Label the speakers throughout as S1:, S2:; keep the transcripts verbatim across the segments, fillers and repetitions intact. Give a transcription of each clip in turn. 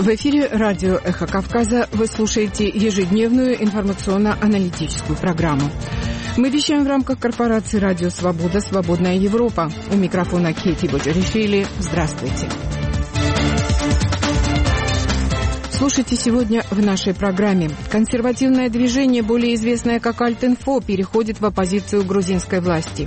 S1: В эфире радио «Эхо Кавказа» вы слушаете ежедневную информационно-аналитическую программу. Мы вещаем в рамках корпорации «Радио Свобода. Свободная Европа». У микрофона Кейти Боджаришвили. Здравствуйте. Слушайте сегодня в нашей программе. Консервативное движение, более известное как Альт-Инфо, переходит в оппозицию грузинской власти.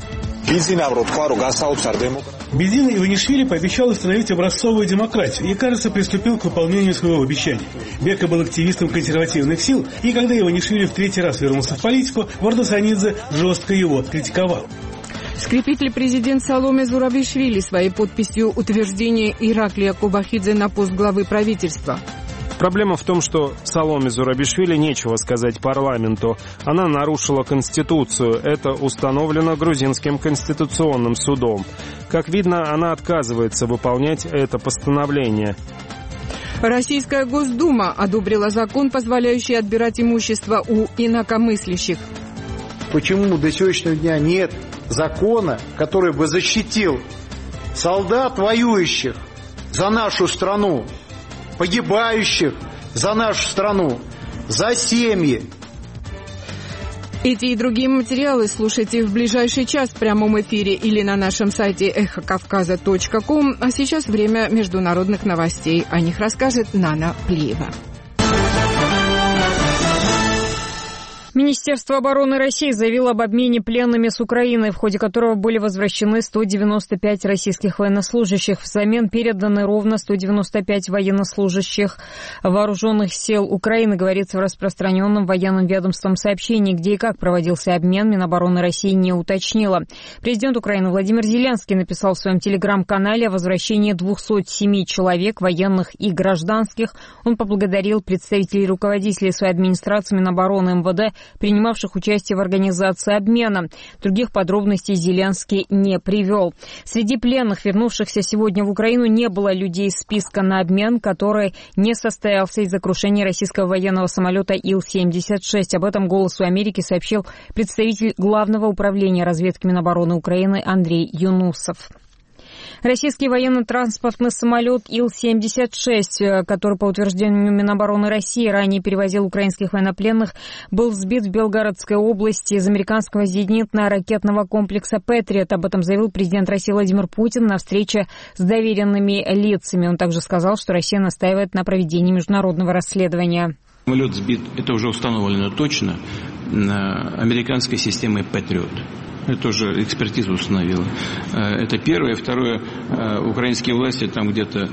S2: Бедзин Иванишвили пообещал установить образцовую демократию и, кажется, приступил к выполнению своего обещания. Бека был активистом консервативных сил, и когда Иванишвили в третий раз вернулся в политику, Вардасанидзе жестко его критиковал.
S1: Скрепит ли президент Саломе Зурабишвили своей подписью утверждение Ираклия Кобахидзе на пост главы правительства?
S3: Проблема в том, что Саломе Зурабишвили нечего сказать парламенту. Она нарушила Конституцию. Это установлено грузинским конституционным судом. Как видно, она отказывается выполнять это постановление.
S1: Российская Госдума одобрила закон, позволяющий отбирать имущество у инакомыслящих.
S4: Почему до сегодняшнего дня нет закона, который бы защитил солдат, воюющих за нашу страну, погибающих за нашу страну, за семьи?
S1: Эти и другие материалы слушайте в ближайший час в прямом эфире или на нашем сайте эхо кавказа точка ком. А сейчас время международных новостей. О них расскажет Нана Плиева.
S5: Министерство обороны России заявило об обмене пленными с Украиной, в ходе которого были возвращены сто девяносто пять российских военнослужащих. Взамен переданы ровно сто девяносто пять военнослужащих вооруженных сил Украины, говорится в распространенном военным ведомством сообщении, где и как проводился обмен, Минобороны России не уточнила. Президент Украины Владимир Зеленский написал в своем телеграм-канале о возвращении двухсот семи человек, военных и гражданских. Он поблагодарил представителей и руководителей своей администрации, Минобороны, эм вэ дэ, принимавших участие в организации обмена. Других подробностей Зеленский не привел. Среди пленных, вернувшихся сегодня в Украину, не было людей из списка на обмен, который не состоялся из-за крушения российского военного самолета Ил семьдесят шесть. Об этом «Голосу Америки» сообщил представитель Главного управления разведки Минобороны Украины Андрей Юнусов. Российский военно-транспортный самолет Ил семьдесят шесть, который, по утверждению Минобороны России, ранее перевозил украинских военнопленных, был сбит в Белгородской области из американского зенитно-ракетного комплекса «Патриот». Об этом заявил президент России Владимир Путин на встрече с доверенными лицами. Он также сказал, что Россия настаивает на проведении международного расследования.
S6: Самолет сбит, это уже установлено точно, американской системой «Патриот». Это уже экспертиза установила. Это первое. Второе, украинские власти там где-то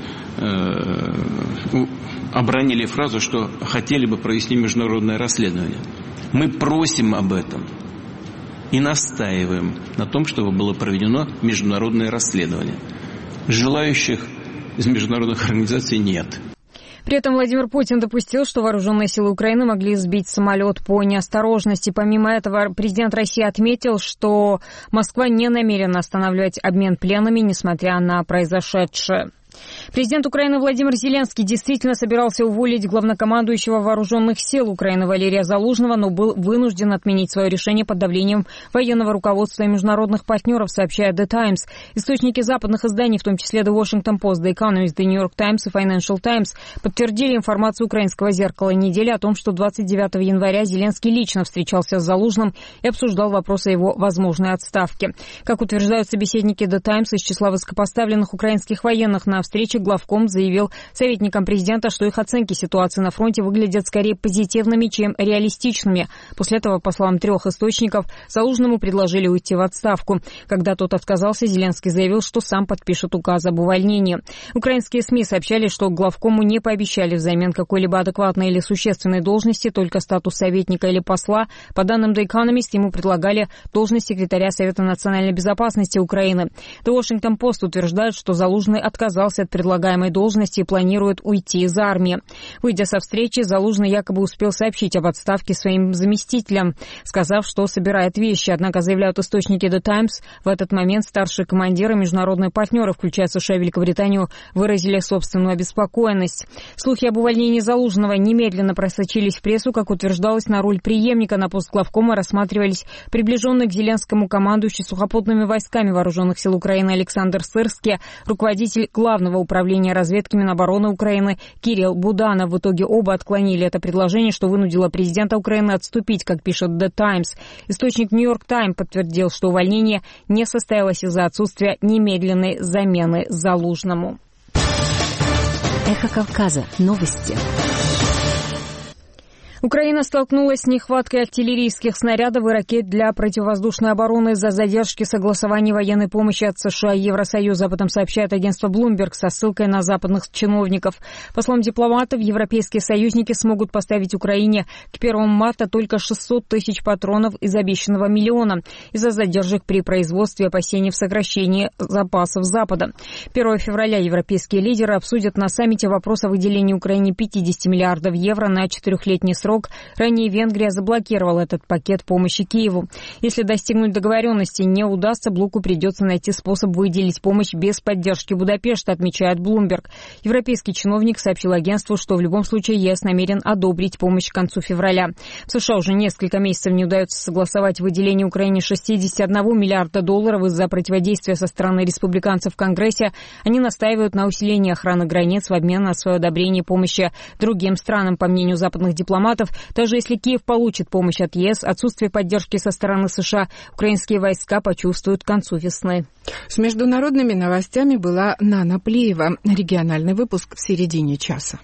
S6: обронили фразу, что хотели бы провести международное расследование. Мы просим об этом и настаиваем на том, чтобы было проведено международное расследование. Желающих из международных организаций нет.
S5: При этом Владимир Путин допустил, что вооруженные силы Украины могли сбить самолет по неосторожности. Помимо этого, президент России отметил, что Москва не намерена останавливать обмен пленными, несмотря на произошедшее. Президент Украины Владимир Зеленский действительно собирался уволить главнокомандующего вооруженных сил Украины Валерия Залужного, но был вынужден отменить свое решение под давлением военного руководства и международных партнеров, сообщает The Times. Источники западных изданий, в том числе The Washington Post, The Economist, The New York Times и Financial Times, подтвердили информацию украинского «Зеркала недели» о том, что двадцать девятого января Зеленский лично встречался с Залужным и обсуждал вопросы его возможной отставки. Как утверждают собеседники The Times, из числа высокопоставленных украинских военных на встрече главком заявил советникам президента, что их оценки ситуации на фронте выглядят скорее позитивными, чем реалистичными. После этого, по словам трех источников, Залужному предложили уйти в отставку. Когда тот отказался, Зеленский заявил, что сам подпишет указ об увольнении. Украинские СМИ сообщали, что главкому не пообещали взамен какой-либо адекватной или существенной должности, только статус советника или посла. По данным The Economist, ему предлагали должность секретаря Совета национальной безопасности Украины. The Washington Post утверждает, что Залужный отказался от предлагаемой должности и планирует уйти из армии. Выйдя со встречи, Залужный якобы успел сообщить об отставке своим заместителям, сказав, что собирает вещи. Однако, заявляют источники The Times, в этот момент старшие командиры и международные партнеры, включая США и Великобританию, выразили собственную обеспокоенность. Слухи об увольнении Залужного немедленно просочились в прессу. Как утверждалось, на роль преемника на пост главкома рассматривались приближенный к Зеленскому командующий сухопутными войсками вооруженных сил Украины Александр Сырский, руководитель главного Главного управления разведки Минобороны Украины Кирилл Буданов. В итоге оба отклонили это предложение, что вынудило президента Украины отступить, как пишет The Times. Источник New York Times подтвердил, что увольнение не состоялось из-за отсутствия немедленной замены Залужному.
S7: Эхо Кавказа. Новости.
S5: Украина столкнулась с нехваткой артиллерийских снарядов и ракет для противовоздушной обороны из-за задержки согласования военной помощи от США и Евросоюза. Об этом сообщает агентство Bloomberg со ссылкой на западных чиновников. По словам дипломатов, европейские союзники смогут поставить Украине к первому марта только шестьсот тысяч патронов из обещанного миллиона из-за задержек при производстве и опасений в сокращении запасов Запада. первого февраля европейские лидеры обсудят на саммите вопрос о выделении Украине пятьдесят миллиардов евро на четырехлетний срок. Ранее Венгрия заблокировала этот пакет помощи Киеву. Если достигнуть договоренности не удастся, блоку придется найти способ выделить помощь без поддержки Будапешта, отмечает Bloomberg. Европейский чиновник сообщил агентству, что в любом случае ЕС намерен одобрить помощь к концу февраля. В США уже несколько месяцев не удается согласовать выделение Украине шестьдесят один миллиарда долларов из-за противодействия со стороны республиканцев в Конгрессе. Они настаивают на усилении охраны границ в обмен на свое одобрение помощи другим странам. По мнению западных дипломатов, даже если Киев получит помощь от ЕС, отсутствие поддержки со стороны США украинские войска почувствуют к концу весны.
S1: С международными новостями была Нана Плеева. Региональный выпуск в середине часа.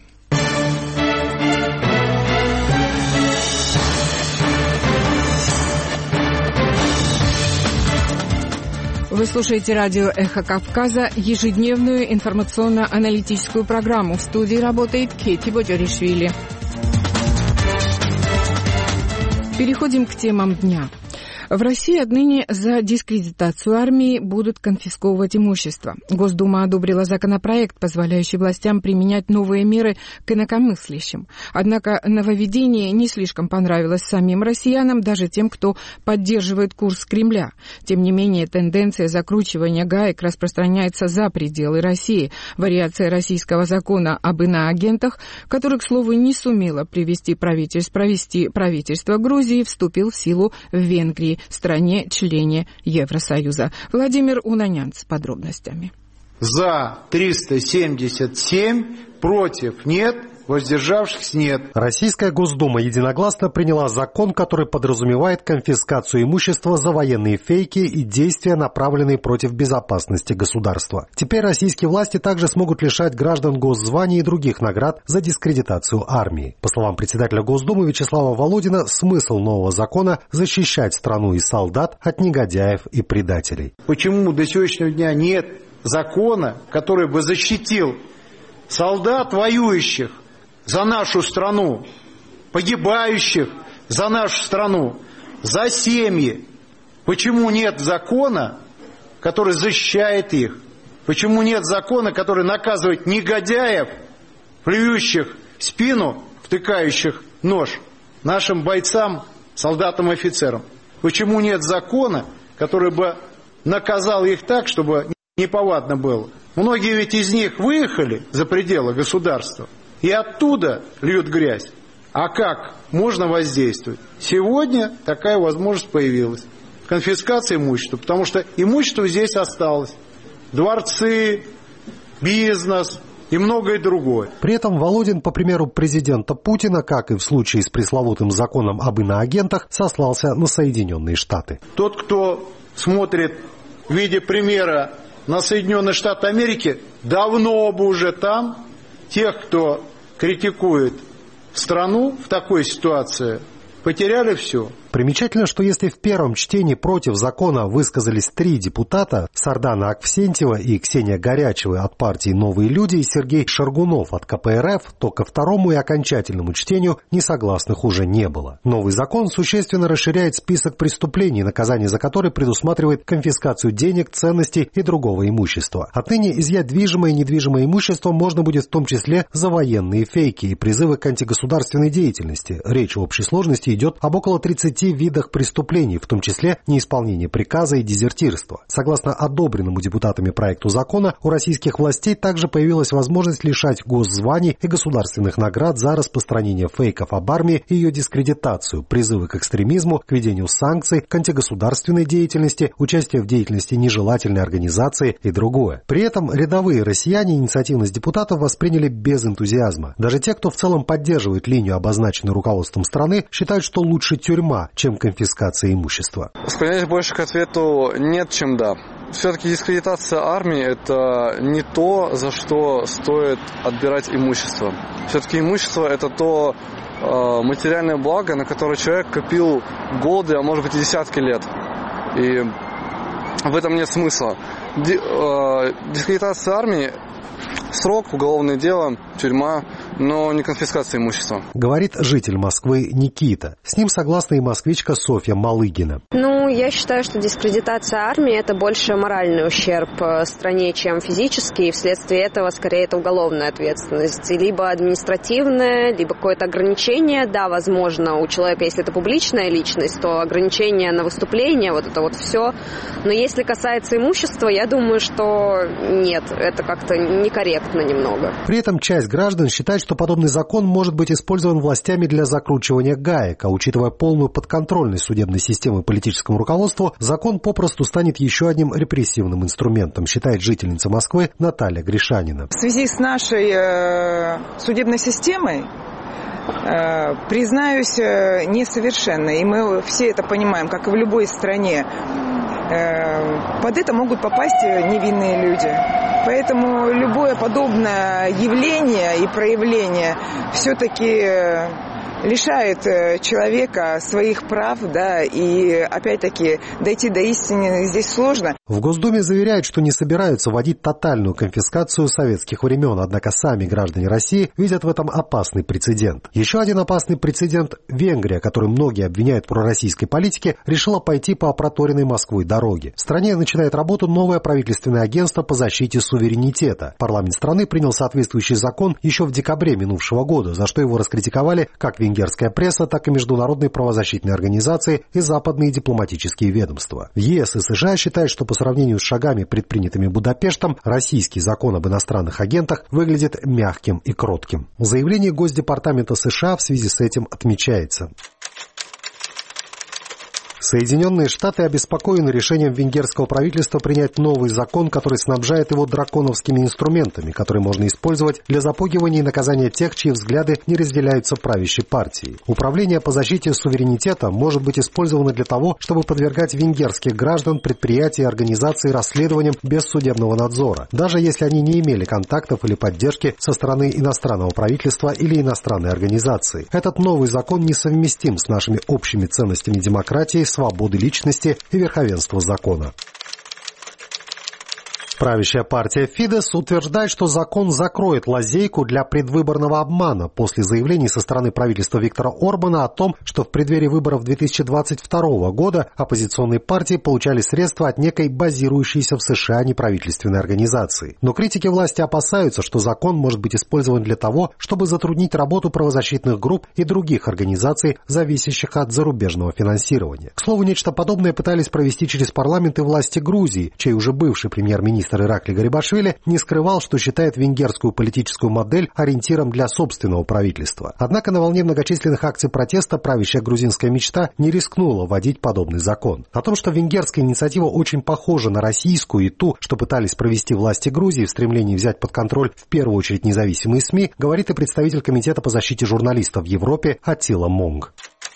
S1: Вы слушаете радио «Эхо Кавказа», ежедневную информационно-аналитическую программу. В студии работает Кэти Боджоришвили. Переходим к темам дня. В России отныне за дискредитацию армии будут конфисковывать имущество. Госдума одобрила законопроект, позволяющий властям применять новые меры к инакомыслящим. Однако нововведение не слишком понравилось самим россиянам, даже тем, кто поддерживает курс Кремля. Тем не менее, тенденция закручивания гаек распространяется за пределы России. Вариация российского закона об иноагентах, который, к слову, не сумело привести правительство, провести правительство Грузии, вступил в силу в Венгрии, стране-члене Евросоюза. Владимир Унанян с подробностями.
S4: За триста семьдесят семь, против нет, воздержавшихся нет.
S8: Российская Госдума единогласно приняла закон, который подразумевает конфискацию имущества за военные фейки и действия, направленные против безопасности государства. Теперь российские власти также смогут лишать граждан госзваний и других наград за дискредитацию армии. По словам председателя Госдумы Вячеслава Володина, смысл нового закона – защищать страну и солдат от негодяев и предателей.
S4: Почему до сегодняшнего дня нет закона, который бы защитил солдат, воюющих за нашу страну, погибающих за нашу страну, за семьи? Почему нет закона, который защищает их? Почему нет закона, который наказывает негодяев, плюющих в спину, втыкающих нож нашим бойцам, солдатам и офицерам? Почему нет закона, который бы наказал их так, чтобы неповадно было? Многие ведь из них выехали за пределы государства и оттуда льют грязь. А как можно воздействовать? Сегодня такая возможность появилась. Конфискация имущества, потому что имущество здесь осталось. Дворцы, бизнес и многое другое.
S8: При этом Володин, по примеру президента Путина, как и в случае с пресловутым законом об иноагентах, сослался на Соединенные Штаты.
S4: Тот, кто смотрит в виде примера на Соединенные Штаты Америки, давно бы уже там. Тех, кто критикует страну в такой ситуации, потеряли все.
S8: Примечательно, что если в первом чтении против закона высказались три депутата, Сардана Аксентьева и Ксения Горячева от партии «Новые люди» и Сергей Шаргунов от ка пэ эр эф, то ко второму и окончательному чтению несогласных уже не было. Новый закон существенно расширяет список преступлений, наказание за которые предусматривает конфискацию денег, ценностей и другого имущества. Отныне изъять движимое и недвижимое имущество можно будет в том числе за военные фейки и призывы к антигосударственной деятельности. Речь в общей сложности идет об около тридцати пяти видах преступлений, в том числе неисполнение приказа и дезертирство. Согласно одобренному депутатами проекту закона, у российских властей также появилась возможность лишать госзваний и государственных наград за распространение фейков об армии и ее дискредитацию, призывы к экстремизму, к введению санкций, к антигосударственной деятельности, участие в деятельности нежелательной организации и другое. При этом рядовые россияне инициативность депутатов восприняли без энтузиазма. Даже те, кто в целом поддерживает линию, обозначенную руководством страны, считают, что лучше тюрьма, чем конфискация имущества.
S9: Склоняюсь больше к ответу «нет», чем «да». Все-таки дискредитация армии – это не то, за что стоит отбирать имущество. Все-таки имущество – это то э, материальное благо, на которое человек копил годы, а может быть и десятки лет. И в этом нет смысла. Ди, э, дискредитация армии – срок, уголовное дело, тюрьма, но не конфискация имущества.
S8: Говорит житель Москвы Никита. С ним согласна и москвичка Софья Малыгина.
S10: Ну, я считаю, что дискредитация армии – это больше моральный ущерб стране, чем физический, и вследствие этого, скорее, это уголовная ответственность. Либо административная, либо какое-то ограничение. Да, возможно, у человека, если это публичная личность, то ограничение на выступление, вот это вот все. Но если касается имущества, я думаю, что нет, это как-то некорректно немного.
S8: При этом часть граждан считает, что подобный закон может быть использован властями для закручивания гаек, а учитывая полную подконтрольность судебной системы политическому руководству, закон попросту станет еще одним репрессивным инструментом, считает жительница Москвы Наталья Гришанина.
S11: В связи с нашей э, судебной системой, э, признаюсь, э, несовершенной, и мы все это понимаем, как и в любой стране, э, под это могут попасть невинные люди. Поэтому любое подобное явление и проявление все-таки лишает человека своих прав, да, и опять-таки дойти до истины здесь сложно.
S8: В Госдуме заверяют, что не собираются вводить тотальную конфискацию советских времен, однако сами граждане России видят в этом опасный прецедент. Еще один опасный прецедент – Венгрия, которую многие обвиняют в пророссийской политике, решила пойти по проторенной Москвой дороге. В стране начинает работу новое правительственное агентство по защите суверенитета. Парламент страны принял соответствующий закон еще в декабре минувшего года, за что его раскритиковали как венгерская пресса, так и международные правозащитные организации и западные дипломатические ведомства. В ЕС и США считают, что по сравнению с шагами, предпринятыми Будапештом, российский закон об иностранных агентах выглядит мягким и кротким. В заявлении Госдепартамента США в связи с этим отмечается: Соединенные Штаты обеспокоены решением венгерского правительства принять новый закон, который снабжает его драконовскими инструментами, которые можно использовать для запугивания и наказания тех, чьи взгляды не разделяются правящей партией. Управление по защите суверенитета может быть использовано для того, чтобы подвергать венгерских граждан, предприятия и организации расследованиям без судебного надзора, даже если они не имели контактов или поддержки со стороны иностранного правительства или иностранной организации. Этот новый закон несовместим с нашими общими ценностями демократии, свободы личности и верховенства закона. Правящая партия Фидес утверждает, что закон закроет лазейку для предвыборного обмана после заявлений со стороны правительства Виктора Орбана о том, что в преддверии выборов две тысячи двадцать второго года оппозиционные партии получали средства от некой базирующейся в США неправительственной организации. Но критики власти опасаются, что закон может быть использован для того, чтобы затруднить работу правозащитных групп и других организаций, зависящих от зарубежного финансирования. К слову, нечто подобное пытались провести через парламент и власти Грузии, чей уже бывший премьер-министр Иракли Гарибашвили не скрывал, что считает венгерскую политическую модель ориентиром для собственного правительства. Однако на волне многочисленных акций протеста правящая грузинская мечта не рискнула вводить подобный закон. О том, что венгерская инициатива очень похожа на российскую и ту, что пытались провести власти Грузии в стремлении взять под контроль в первую очередь независимые СМИ, говорит и представитель Комитета по защите журналистов в Европе Аттила Монг.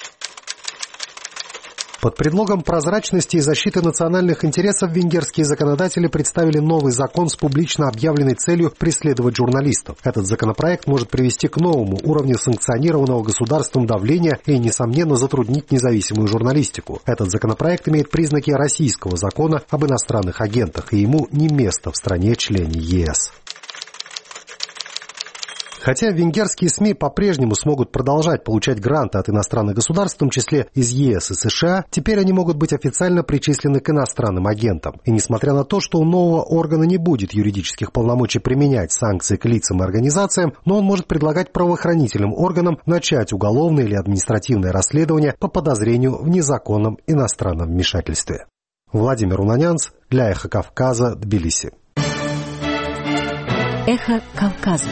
S8: Под предлогом прозрачности и защиты национальных интересов венгерские законодатели представили новый закон с публично объявленной целью преследовать журналистов. Этот законопроект может привести к новому уровню санкционированного государством давления и, несомненно, затруднить независимую журналистику. Этот законопроект имеет признаки российского закона об иностранных агентах, и ему не место в стране-члене ЕС. Хотя венгерские СМИ по-прежнему смогут продолжать получать гранты от иностранных государств, в том числе из ЕС и США, теперь они могут быть официально причислены к иностранным агентам. И несмотря на то, что у нового органа не будет юридических полномочий применять санкции к лицам и организациям, но он может предлагать правоохранительным органам начать уголовное или административное расследование по подозрению в незаконном иностранном вмешательстве. Владимир Унанянц для «Эхо Кавказа», Тбилиси.
S7: «Эхо Кавказа».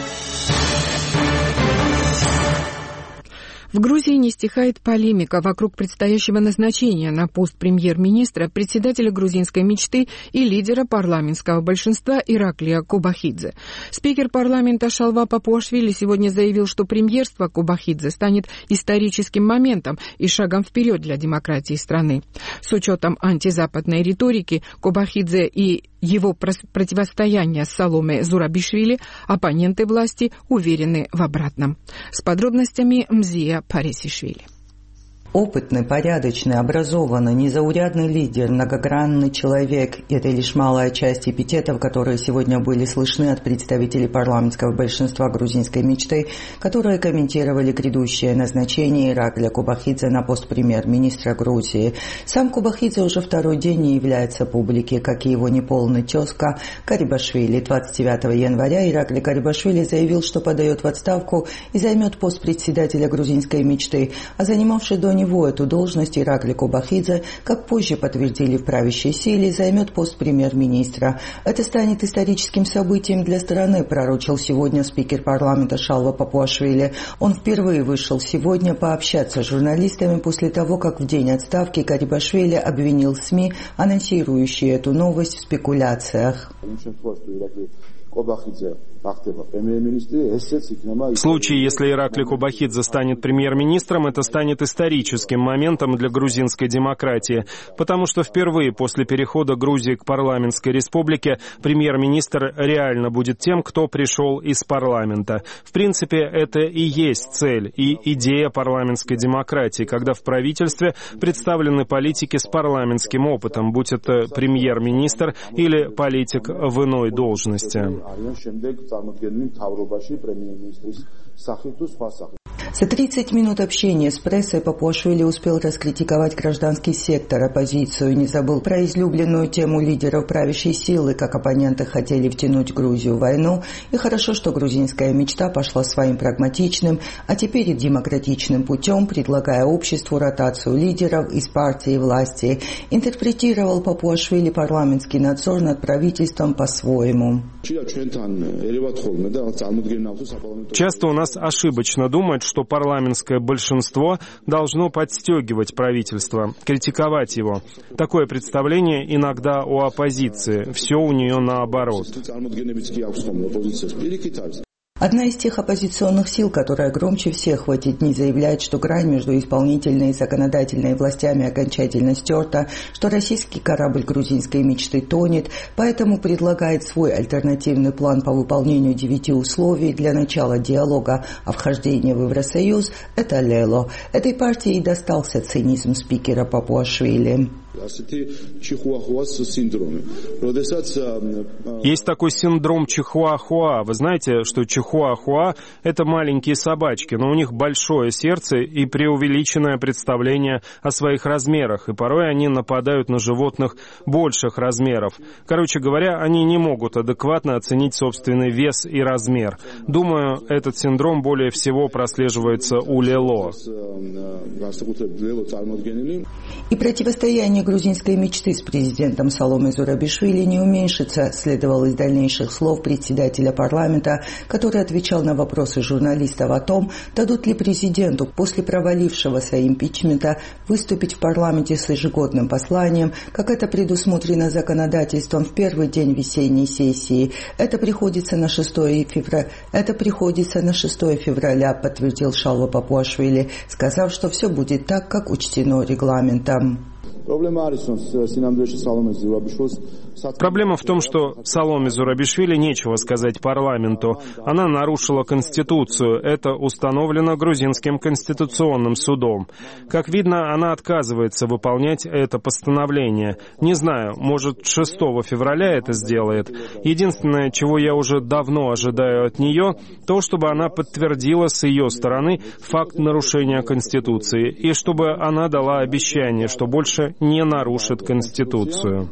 S1: В Грузии не стихает полемика вокруг предстоящего назначения на пост премьер-министра, председателя грузинской мечты и лидера парламентского большинства Ираклия Кобахидзе. Спикер парламента Шалва Папуашвили сегодня заявил, что премьерство Кобахидзе станет историческим моментом и шагом вперед для демократии страны. С учетом антизападной риторики Кобахидзе и его противостояние с Саломе Зурабишвили, оппоненты власти уверены в обратном. С подробностями Мзия Парисишвили.
S12: Опытный, порядочный, образованный, незаурядный лидер, многогранный человек – это лишь малая часть эпитетов, которые сегодня были слышны от представителей парламентского большинства грузинской мечты, которые комментировали грядущее назначение Ираклия Кобахидзе на пост премьер-министра Грузии. Сам Кобахидзе уже второй день не является публике, как и его неполный тезка Карибашвили. двадцать девятого января Ираклий Карибашвили заявил, что подает в отставку и займет пост председателя грузинской мечты, а занимавший до него него эту должность Ираклий Кобахидзе, как позже подтвердили в правящей силе, займет пост премьер-министра. Это станет историческим событием для страны, пророчил сегодня спикер парламента Шалва Папуашвили. Он впервые вышел сегодня пообщаться с журналистами после того, как в день отставки Карибашвили обвинил СМИ, анонсирующие эту новость, в спекуляциях.
S3: В случае, если Ираклий Кобахидзе станет премьер-министром, это станет историческим моментом для грузинской демократии, потому что впервые после перехода Грузии к парламентской республике премьер-министр реально будет тем, кто пришел из парламента. В принципе, это и есть цель и идея парламентской демократии, когда в правительстве представлены политики с парламентским опытом, будь это премьер-министр или политик в иной должности.
S12: За тридцать минут общения с прессой Папуашвили успел раскритиковать гражданский сектор, оппозицию, не забыл про излюбленную тему лидеров правящей силы, как оппоненты хотели втянуть Грузию в войну, и хорошо, что грузинская мечта пошла своим прагматичным, а теперь и демократичным путем, предлагая обществу ротацию лидеров из партии власти. Интерпретировал Папуашвили парламентский надзор над правительством по-своему.
S3: Часто у нас ошибочно думают, что парламентское большинство должно подстегивать правительство, критиковать его. Такое представление иногда у оппозиции. Все у нее наоборот.
S12: Одна из тех оппозиционных сил, которая громче всех в эти дни заявляет, что грань между исполнительной и законодательной властями окончательно стерта, что российский корабль грузинской мечты тонет, поэтому предлагает свой альтернативный план по выполнению девяти условий для начала диалога о вхождении в Евросоюз – это Лело. Этой партии и достался цинизм спикера Папуашвили.
S3: Есть такой синдром чихуахуа. Вы знаете, что чихуахуа – это маленькие собачки, но у них большое сердце и преувеличенное представление о своих размерах, и порой они нападают на животных больших размеров. Короче говоря, они не могут адекватно оценить собственный вес и размер. Думаю, этот синдром более всего прослеживается у Лело.
S12: И противостояние грузинской мечты с президентом Саломе Зурабишвили не уменьшится, следовало из дальнейших слов председателя парламента, который отвечал на вопросы журналистов о том, дадут ли президенту после провалившегося импичмента выступить в парламенте с ежегодным посланием, как это предусмотрено законодательством в первый день весенней сессии. Это приходится на шестое февраля, это приходится на шестое февраля, подтвердил Шалва Папуашвили, сказав, что все будет так, как учтено регламентом.
S3: Проблема в том, что Саломе Зурабишвили нечего сказать парламенту. Она нарушила Конституцию. Это установлено Грузинским конституционным судом. Как видно, она отказывается выполнять это постановление. Не знаю, может, шестого февраля это сделает. Единственное, чего я уже давно ожидаю от нее, то, чтобы она подтвердила с ее стороны факт нарушения Конституции, и чтобы она дала обещание, что больше не нарушит Конституцию.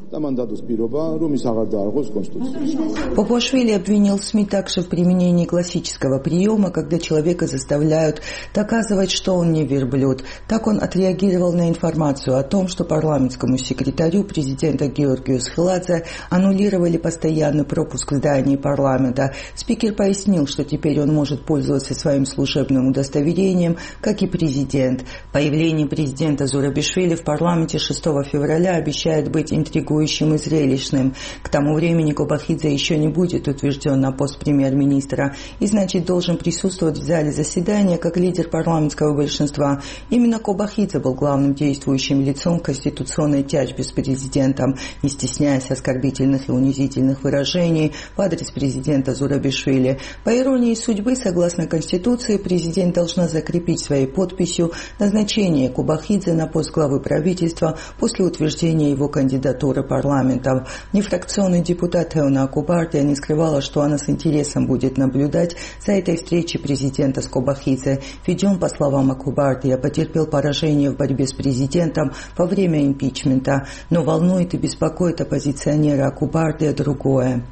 S12: Папуашвили обвинил СМИ также в применении классического приема, когда человека заставляют доказывать, что он не верблюд. Так он отреагировал на информацию о том, что парламентскому секретарю президента Георгию Схиладзе аннулировали постоянный пропуск в здании парламента. Спикер пояснил, что теперь он может пользоваться своим служебным удостоверением, как и президент. Появление президента Зурабишвили в парламенте шестого февраля обещает быть интригующим и зрелищным. К тому времени Кобахидзе еще не будет утвержден на пост премьер-министра и, значит, должен присутствовать в зале заседания как лидер парламентского большинства. Именно Кобахидзе был главным действующим лицом в конституционной тяжбе с президентом, не стесняясь оскорбительных и унизительных выражений в адрес президента Зурабишвили. По иронии судьбы, согласно Конституции, президент должна закрепить своей подписью назначение Кобахидзе на пост главы правительства после утверждения его кандидатуры парламентом. Нефракционный депутат Теона Акубартия не скрывала, что она с интересом будет наблюдать за этой встречей президента с Кобахидзе. Ведь он, по словам Акубартия, потерпел поражение в борьбе с президентом во время импичмента. Но волнует и беспокоит оппозиционера Акубартия другое.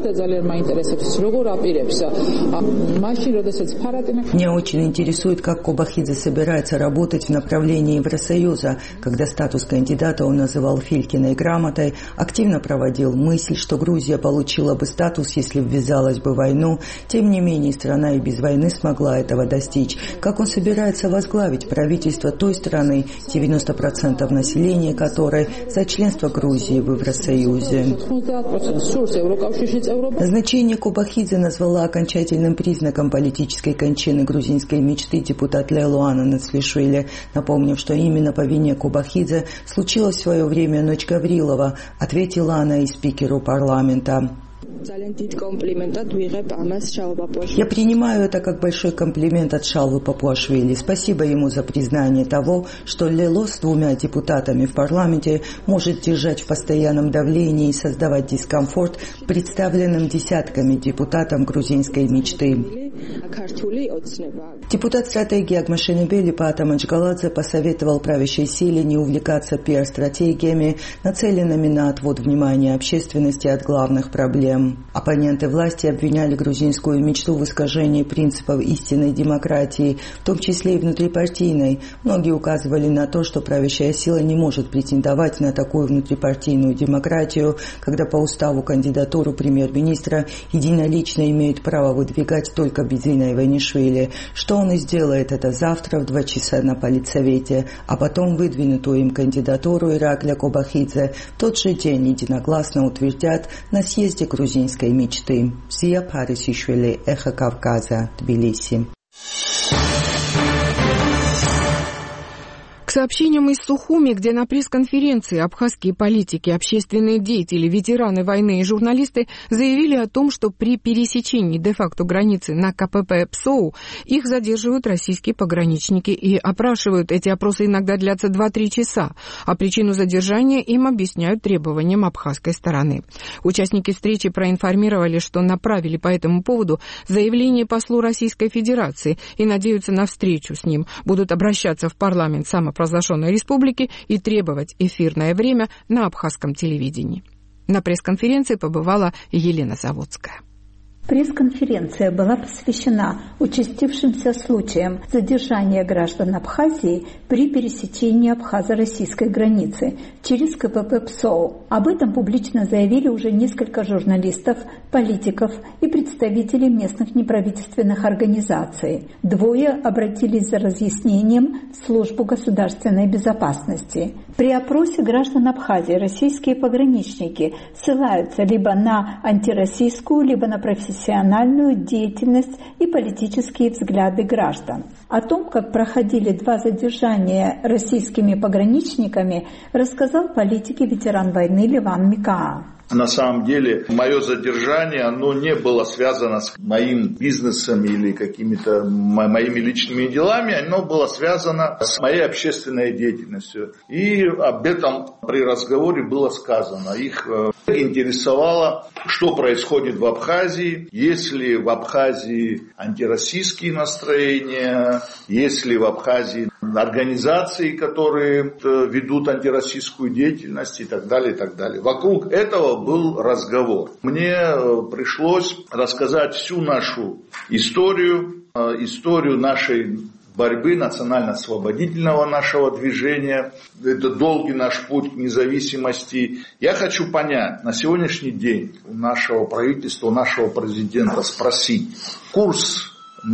S12: Меня очень интересует, как Кобахидзе собирается работать в направлении Евросоюза. Когда статус кандидата он называл Филькиной грамотой, активно проводил мысль, что Грузия получила бы статус, если ввязалась бы в войну. Тем не менее, страна и без войны смогла этого достичь. Как он собирается возглавить правительство той страны, девяносто процентов населения которой за членство Грузии в Евросоюзе. Назначение Кобахидзе назвала окончательным признаком политической кончины грузинской мечты депутат Лейлуана Нацвишвили, напомнив, что именно по вине Кобахидзе случилась в свое время ночь Гаврилова, ответила она и спикеру парламента. Я принимаю это как большой комплимент от Шалвы Папуашвили. Спасибо ему за признание того, что Лело с двумя депутатами в парламенте может держать в постоянном давлении и создавать дискомфорт представленным десятками депутатам грузинской мечты. Депутат стратегии Агмашинебели Пата Манчгаладзе посоветовал правящей силе не увлекаться пиар-стратегиями, нацеленными на отвод внимания общественности от главных проблем. Оппоненты власти обвиняли грузинскую мечту в искажении принципов истинной демократии, в том числе и внутрипартийной. Многие указывали на то, что правящая сила не может претендовать на такую внутрипартийную демократию, когда по уставу кандидатуру премьер-министра единолично имеют право выдвигать только Бедзина Иванишвили, что он и сделает это завтра в два часа на политсовете, а потом выдвинутую им кандидатуру Иракля Кобахидзе в тот же день единогласно утвердят на съезде грузинской мечты. Зия Парисишвили, Эхо Кавказа, Тбилиси.
S1: К сообщениям из Сухуми, где на пресс-конференции абхазские политики, общественные деятели, ветераны войны и журналисты заявили о том, что при пересечении де-факто границы на КПП ПСОУ их задерживают российские пограничники и опрашивают. Эти опросы иногда длятся два-три часа, а причину задержания им объясняют требованиям абхазской стороны. Участники встречи проинформировали, что направили по этому поводу заявление послу Российской Федерации и надеются на встречу с ним. Будут обращаться в парламент самопровозглашенной республики и требовать эфирное время на абхазском телевидении. На пресс-конференции побывала Елена Заводская.
S13: Пресс-конференция была посвящена участившимся случаям задержания граждан Абхазии при пересечении абхазо-российской границы через КПП ПСОУ. Об этом публично заявили уже несколько журналистов, политиков и представителей местных неправительственных организаций. Двое обратились за разъяснением в службу государственной безопасности. При опросе граждан Абхазии российские пограничники ссылаются либо на антироссийскую, либо на профессиональную деятельность и политические взгляды граждан. О том, как проходили два задержания российскими пограничниками, рассказал политик и ветеран войны Леван Микаа.
S14: На самом деле, мое задержание, оно не было связано с моим бизнесом или какими-то моими личными делами, оно было связано с моей общественной деятельностью. И об этом при разговоре было сказано. Их интересовало, что происходит в Абхазии, есть ли в Абхазии антироссийские настроения, есть ли в Абхазии организации, которые ведут антироссийскую деятельность и так далее, и так далее. Вокруг этого был разговор. Мне пришлось рассказать всю нашу историю, историю нашей борьбы, национально-освободительного нашего движения. Это долгий наш путь к независимости. Я хочу понять, на сегодняшний день у нашего правительства, у нашего президента спросить, курс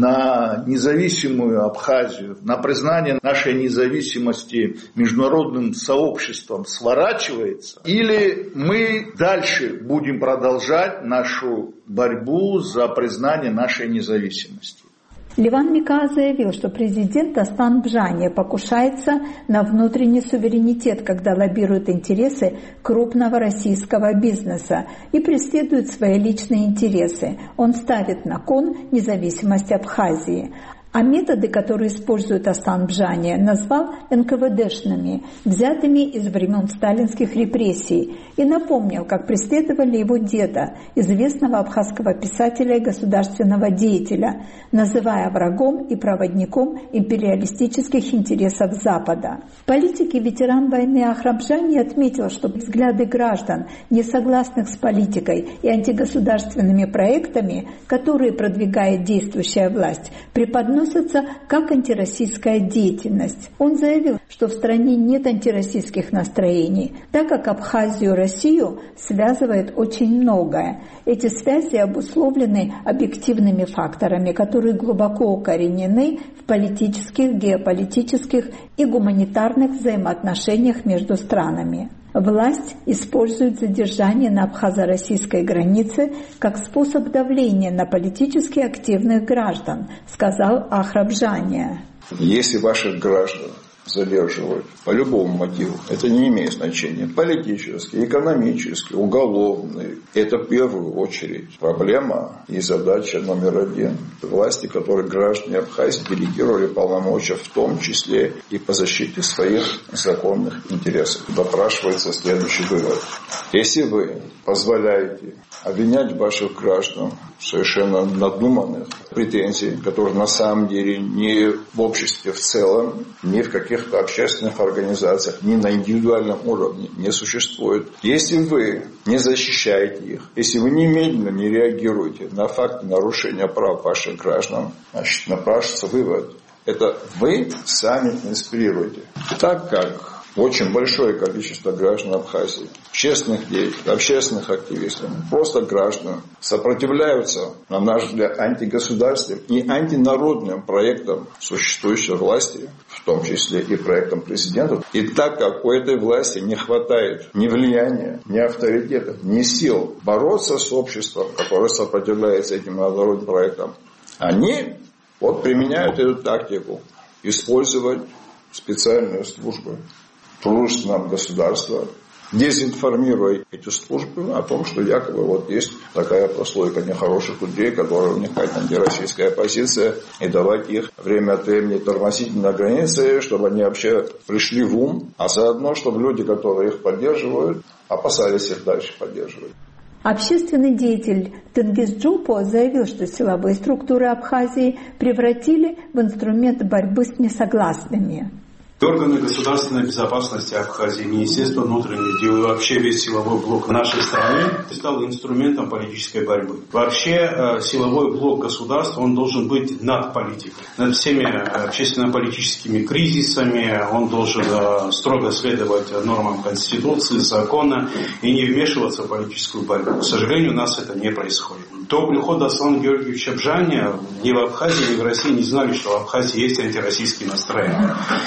S14: на независимую Абхазию, на признание нашей независимости международным сообществом сворачивается, или мы дальше будем продолжать нашу борьбу за признание нашей независимости?
S13: Леван Микаа заявил, что президент Астан Бжания покушается на внутренний суверенитет, когда лоббирует интересы крупного российского бизнеса и преследует свои личные интересы. Он ставит на кон независимость Абхазии. А методы, которые использует Астан Бжания, назвал эн ка вэ дэшными, взятыми из времен сталинских репрессий, и напомнил, как преследовали его деда, известного абхазского писателя и государственного деятеля, называя врагом и проводником империалистических интересов Запада. Политик и ветеран войны Ахрам Бжания отметил, что взгляды граждан, не согласных с политикой и антигосударственными проектами, которые продвигает действующая власть, преподносят как антироссийская деятельность. Он заявил, что в стране нет антироссийских настроений, так как Абхазию и Россию связывает очень многое. Эти связи обусловлены объективными факторами, которые глубоко укоренены в политических, геополитических и гуманитарных взаимоотношениях между странами. Власть использует задержание на абхазо-российской границе как способ давления на политически активных граждан, сказал Ахрам Бжания.
S15: Если ваших граждан задерживают по любому мотиву, это не имеет значения. Политический, экономический, уголовный. Это в первую очередь проблема и задача номер один. Власти, которые граждане Абхазии делегировали полномочия, в том числе и по защите своих законных интересов. Допрашивается следующий вывод. Если вы позволяете обвинять ваших граждан в совершенно надуманных претензиях, которые на самом деле не в обществе в целом, ни в каких-то общественных организациях, ни на индивидуальном уровне не существует. Если вы не защищаете их, если вы немедленно не реагируете на факты нарушения прав ваших граждан, значит, напрашивается вывод. Это вы сами инспирируете. Так как очень большое количество граждан Абхазии, честных деятелей, общественных активистов, просто граждан, сопротивляются, на наш взгляд, антигосударственным и антинародным проектам существующей власти, в том числе и проектам президента. И так как у этой власти не хватает ни влияния, ни авторитета, ни сил бороться с обществом, которое сопротивляется этим народным проектам, они вот применяют эту тактику использовать специальные службы дружественного государства, дезинформируя эти службы о том, что якобы вот есть такая прослойка нехороших людей, которые уникальна антироссийская оппозиция, и давать их время от времени тормозить на границе, чтобы они вообще пришли в ум, а заодно, чтобы люди, которые их поддерживают, опасались их дальше поддерживать.
S13: Общественный деятель Тенгиз Джупо заявил, что силовые структуры Абхазии превратили в инструмент борьбы с несогласными.
S16: Органы государственной безопасности Абхазии, Министерство внутренних дел и вообще весь силовой блок в нашей стране стал инструментом политической борьбы. Вообще силовой блок государства, он должен быть над политикой, над всеми общественно-политическими кризисами, он должен строго следовать нормам Конституции, закона и не вмешиваться в политическую борьбу. К сожалению, у нас это не происходит. До прихода Аслана Георгиевича Бжания ни в Абхазии, ни в России не знали, что в Абхазии есть антироссийские настроения. Это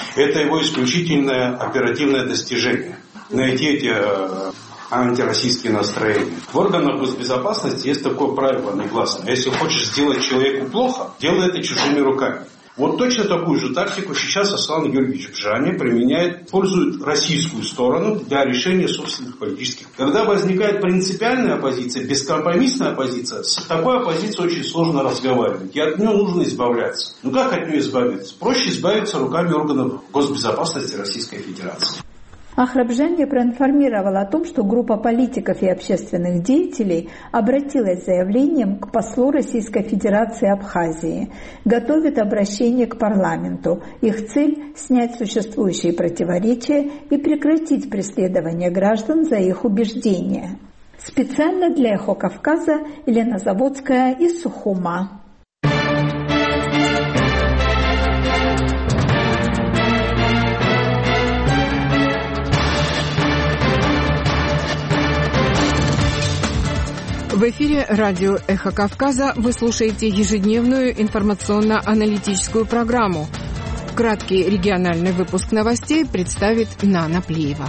S16: его исключительное оперативное достижение. Найти эти э, антироссийские настроения. В органах госбезопасности есть такое правило негласное. Если хочешь сделать человеку плохо, делай это чужими руками. Вот точно такую же тактику сейчас Аслан Георгиевич Бжани применяет, использует российскую сторону для решения собственных политических. Когда возникает принципиальная оппозиция, бескомпромиссная оппозиция, с такой оппозицией очень сложно разговаривать. И от нее нужно избавляться. Ну как от нее избавиться? Проще избавиться руками органов госбезопасности Российской Федерации.
S13: Ахраб Бжани проинформировал о том, что группа политиков и общественных деятелей обратилась с заявлением к послу Российской Федерации Абхазии, готовит обращение к парламенту. Их цель – снять существующие противоречия и прекратить преследование граждан за их убеждения. Специально для «Эхо Кавказа» Елена Заводская из Сухума.
S1: В эфире радио «Эхо Кавказа» вы слушаете ежедневную информационно-аналитическую программу. Краткий региональный выпуск новостей представит Нана Плиева.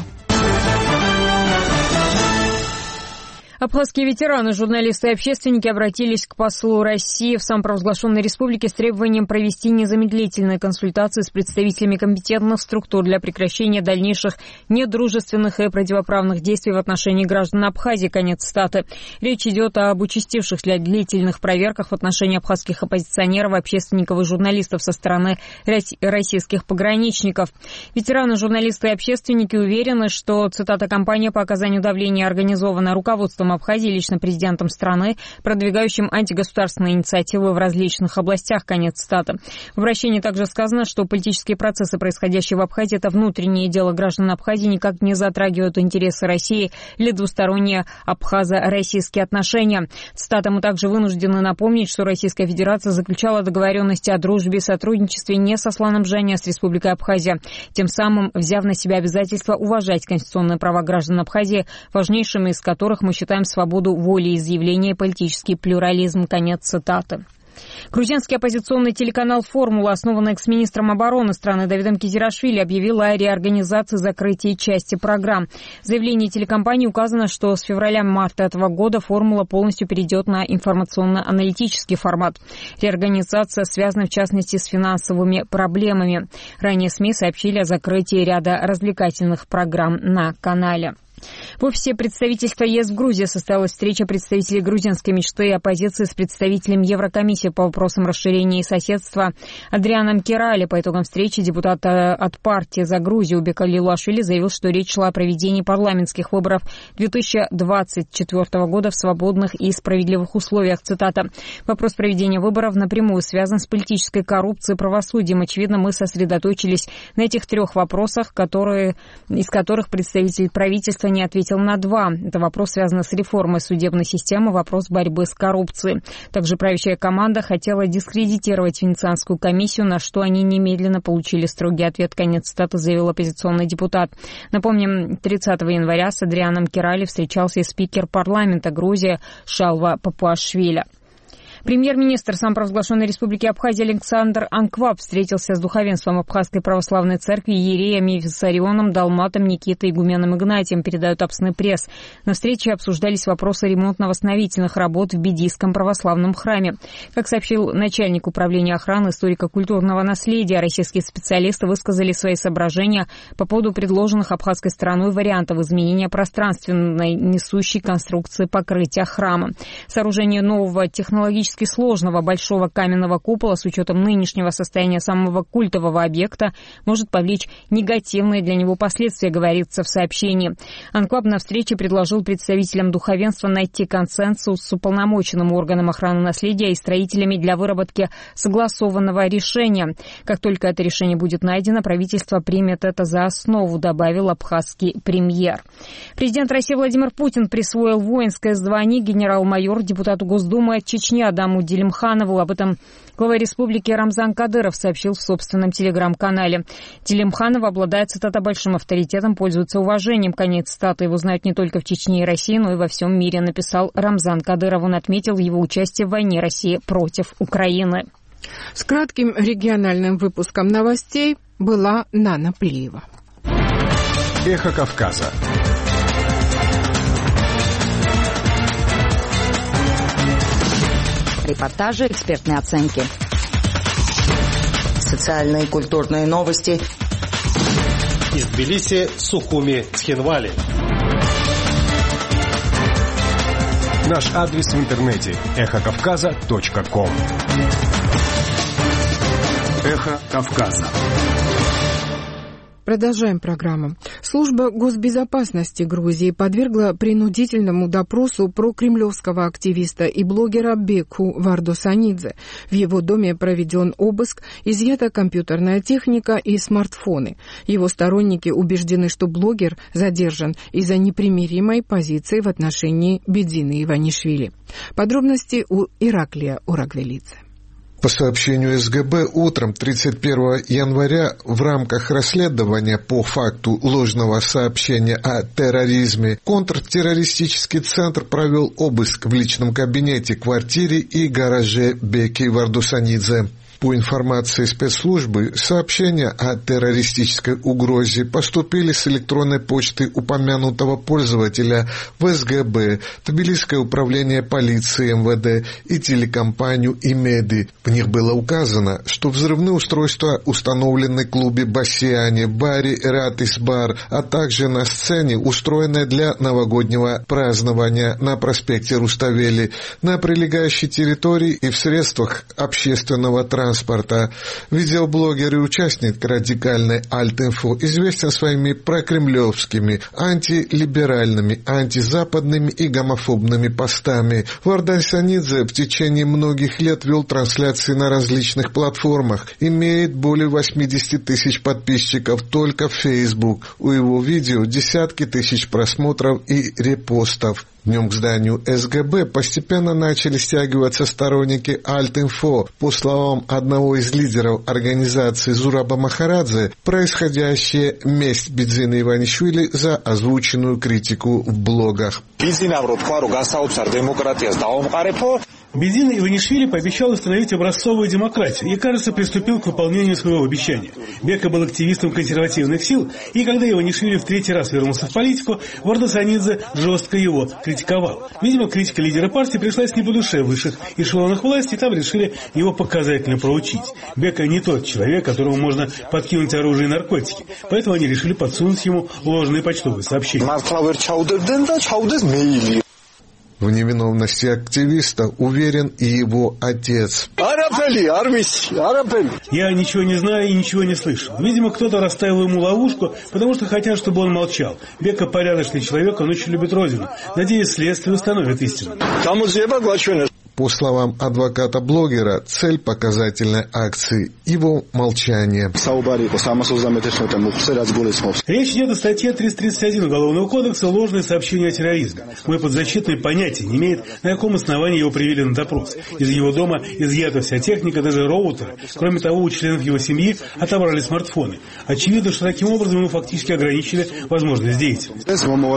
S5: Абхазские ветераны, журналисты и общественники обратились к послу России в самопровозглашенной республике с требованием провести незамедлительные консультации с представителями компетентных структур для прекращения дальнейших недружественных и противоправных действий в отношении граждан Абхазии. Конец цитаты. Речь идет об участивших для длительных проверках в отношении абхазских оппозиционеров, общественников и журналистов со стороны российских пограничников. Ветераны, журналисты и общественники уверены, что, цитата, кампания по оказанию давления организована руководством Абхазии, лично президентом страны, продвигающим антигосударственные инициативы в различных областях. Конец цитаты. В обращении также сказано, что политические процессы, происходящие в Абхазии, это внутреннее дело граждан Абхазии, никак не затрагивают интересы России или двусторонние абхазо-российские отношения. Цитата: «Мы также вынуждены напомнить, что Российская Федерация заключала договоренности о дружбе и сотрудничестве не с Асланом Бжани, а с Республикой Абхазия, тем самым взяв на себя обязательство уважать конституционные права граждан Абхазии, важнейшими из которых мы считаем свободу воли изъявления и политический плюрализм». Конец цитаты. Грузинский оппозиционный телеканал «Формула», основанный экс-министром обороны страны Давидом Кизирашвили, объявил о реорганизации закрытия части программ. В заявлении телекомпании указано, что с февраля-марта этого года «Формула» полностью перейдет на информационно-аналитический формат. Реорганизация связана, в частности, с финансовыми проблемами. Ранее СМИ сообщили о закрытии ряда развлекательных программ на канале. В офисе представительства ЕС в Грузии состоялась встреча представителей грузинской мечты и оппозиции с представителем Еврокомиссии по вопросам расширения и соседства Адрианом Кирали. По итогам встречи депутат от партии «За Грузию» Убек Алилашвили заявил, что речь шла о проведении парламентских выборов две тысячи двадцать четвёртого года в свободных и справедливых условиях. Цитата: «Вопрос проведения выборов напрямую связан с политической коррупцией и правосудием. Очевидно, мы сосредоточились на этих трех вопросах, которые, из которых представитель правительства не ответил на два. Это вопрос, связанный с реформой судебной системы, вопрос борьбы с коррупцией. Также правящая команда хотела дискредитировать Венецианскую комиссию, на что они немедленно получили строгий ответ». Конец цитаты, заявил оппозиционный депутат. Напомним, тридцатого января с Адрианом Кирали встречался и спикер парламента Грузии Шалва Папуашвили. Премьер-министр самопровозглашенной республики Абхазия Александр Анкваб встретился с духовенством Абхазской православной церкви, иереями Виссарионом, Далматом, Никитой, игуменом Игнатием, передает Апсны пресс. На встрече обсуждались вопросы ремонтно-восстановительных работ в Бедийском православном храме. Как сообщил начальник управления охраны историко-культурного наследия, российские специалисты высказали свои соображения по поводу предложенных абхазской стороной вариантов изменения пространственной несущей конструкции покрытия храма. Сооружение нового технологического сложного большого каменного купола с учетом нынешнего состояния самого культового объекта может повлечь негативные для него последствия, говорится в сообщении. Анкваб на встрече предложил представителям духовенства найти консенсус с уполномоченным органом охраны наследия и строителями для выработки согласованного решения. Как только это решение будет найдено, правительство примет это за основу, добавил абхазский премьер. Президент России Владимир Путин присвоил воинское звание генерал-майор депутату Госдумы от Чечни Адаму Делимханову. Об этом глава республики Рамзан Кадыров сообщил в собственном телеграм-канале. Делимханов обладает, цитата, большим авторитетом, пользуется уважением. Конец цитаты. Его знают не только в Чечне и России, но и во всем мире, написал Рамзан Кадыров. Он отметил его участие в войне России против Украины.
S1: С кратким региональным выпуском новостей была Нана Плиева.
S17: Эхо Кавказа.
S18: Репортажи, экспертные оценки.
S12: Социальные и культурные новости.
S8: Из Тбилиси, Сухуми, Цхинвали.
S17: Наш адрес в интернете эхо кавказа точка ком. Эхо Кавказа.
S1: Продолжаем программу. Служба госбезопасности Грузии подвергла принудительному допросу прокремлевского активиста и блогера Беку Вардосанидзе. В его доме проведен обыск, изъята компьютерная техника и смартфоны. Его сторонники убеждены, что блогер задержан из-за непримиримой позиции в отношении Бедзины Иванишвили. Подробности у Ираклия Урагвелидзе.
S19: По сообщению СГБ, утром тридцать первого января в рамках расследования по факту ложного сообщения о терроризме контртеррористический центр провел обыск в личном кабинете, квартире и гараже Беки Вардосанидзе. По информации спецслужбы, сообщения о террористической угрозе поступили с электронной почты упомянутого пользователя в СГБ, Тбилисское управление полиции МВД и телекомпанию «Имеди». В них было указано, что взрывные устройства установлены в клубе «Бассиане», баре «Ратис-бар», а также на сцене, устроенной для новогоднего празднования на проспекте Руставели, на прилегающей территории и в средствах общественного транспорта. транспорта. Видеоблогер и участник радикальной Альт-Инфо известен своими прокремлевскими, антилиберальными, антизападными и гомофобными постами. Вардосанидзе в течение многих лет вел трансляции на различных платформах, имеет более восемьдесят тысяч подписчиков только в Facebook. У его видео десятки тысяч просмотров и репостов. Днем к зданию СГБ постепенно начали стягиваться сторонники Альт-Инфо. По словам одного из лидеров организации Зураба Махарадзе, происходящее месть Бедзины Иванишвили за озвученную критику в блогах.
S2: Бедзина Иванишвили пообещал установить образцовую демократию и, кажется, приступил к выполнению своего обещания. Бека был активистом консервативных сил, и когда Иванишвили в третий раз вернулся в политику, Вардосанидзе жестко его критиковал. Видимо, критика лидера партии пришлась не по душе высших эшелонах власти, и там решили его показательно проучить. Бека не тот человек, которому можно подкинуть оружие и наркотики, поэтому они решили подсунуть ему ложные почтовые сообщения.
S19: В невиновности активиста уверен и его отец.
S2: Я ничего не знаю и ничего не слышал. Видимо, кто-то расставил ему ловушку, потому что хотят, чтобы он молчал. Бека порядочный человек, он очень любит родину. Надеюсь, следствие установит истину.
S19: По словам адвоката-блогера, цель показательной акции – его молчание.
S2: Речь идет о статье триста тридцать один Уголовного кодекса «Ложное сообщение о терроризме». Мой подзащитный понятия не имеет, на каком основании его привели на допрос. Из его дома изъята вся техника, даже роутеры. Кроме того, у членов его семьи отобрали смартфоны. Очевидно, что таким образом ему фактически ограничили возможность деятельности.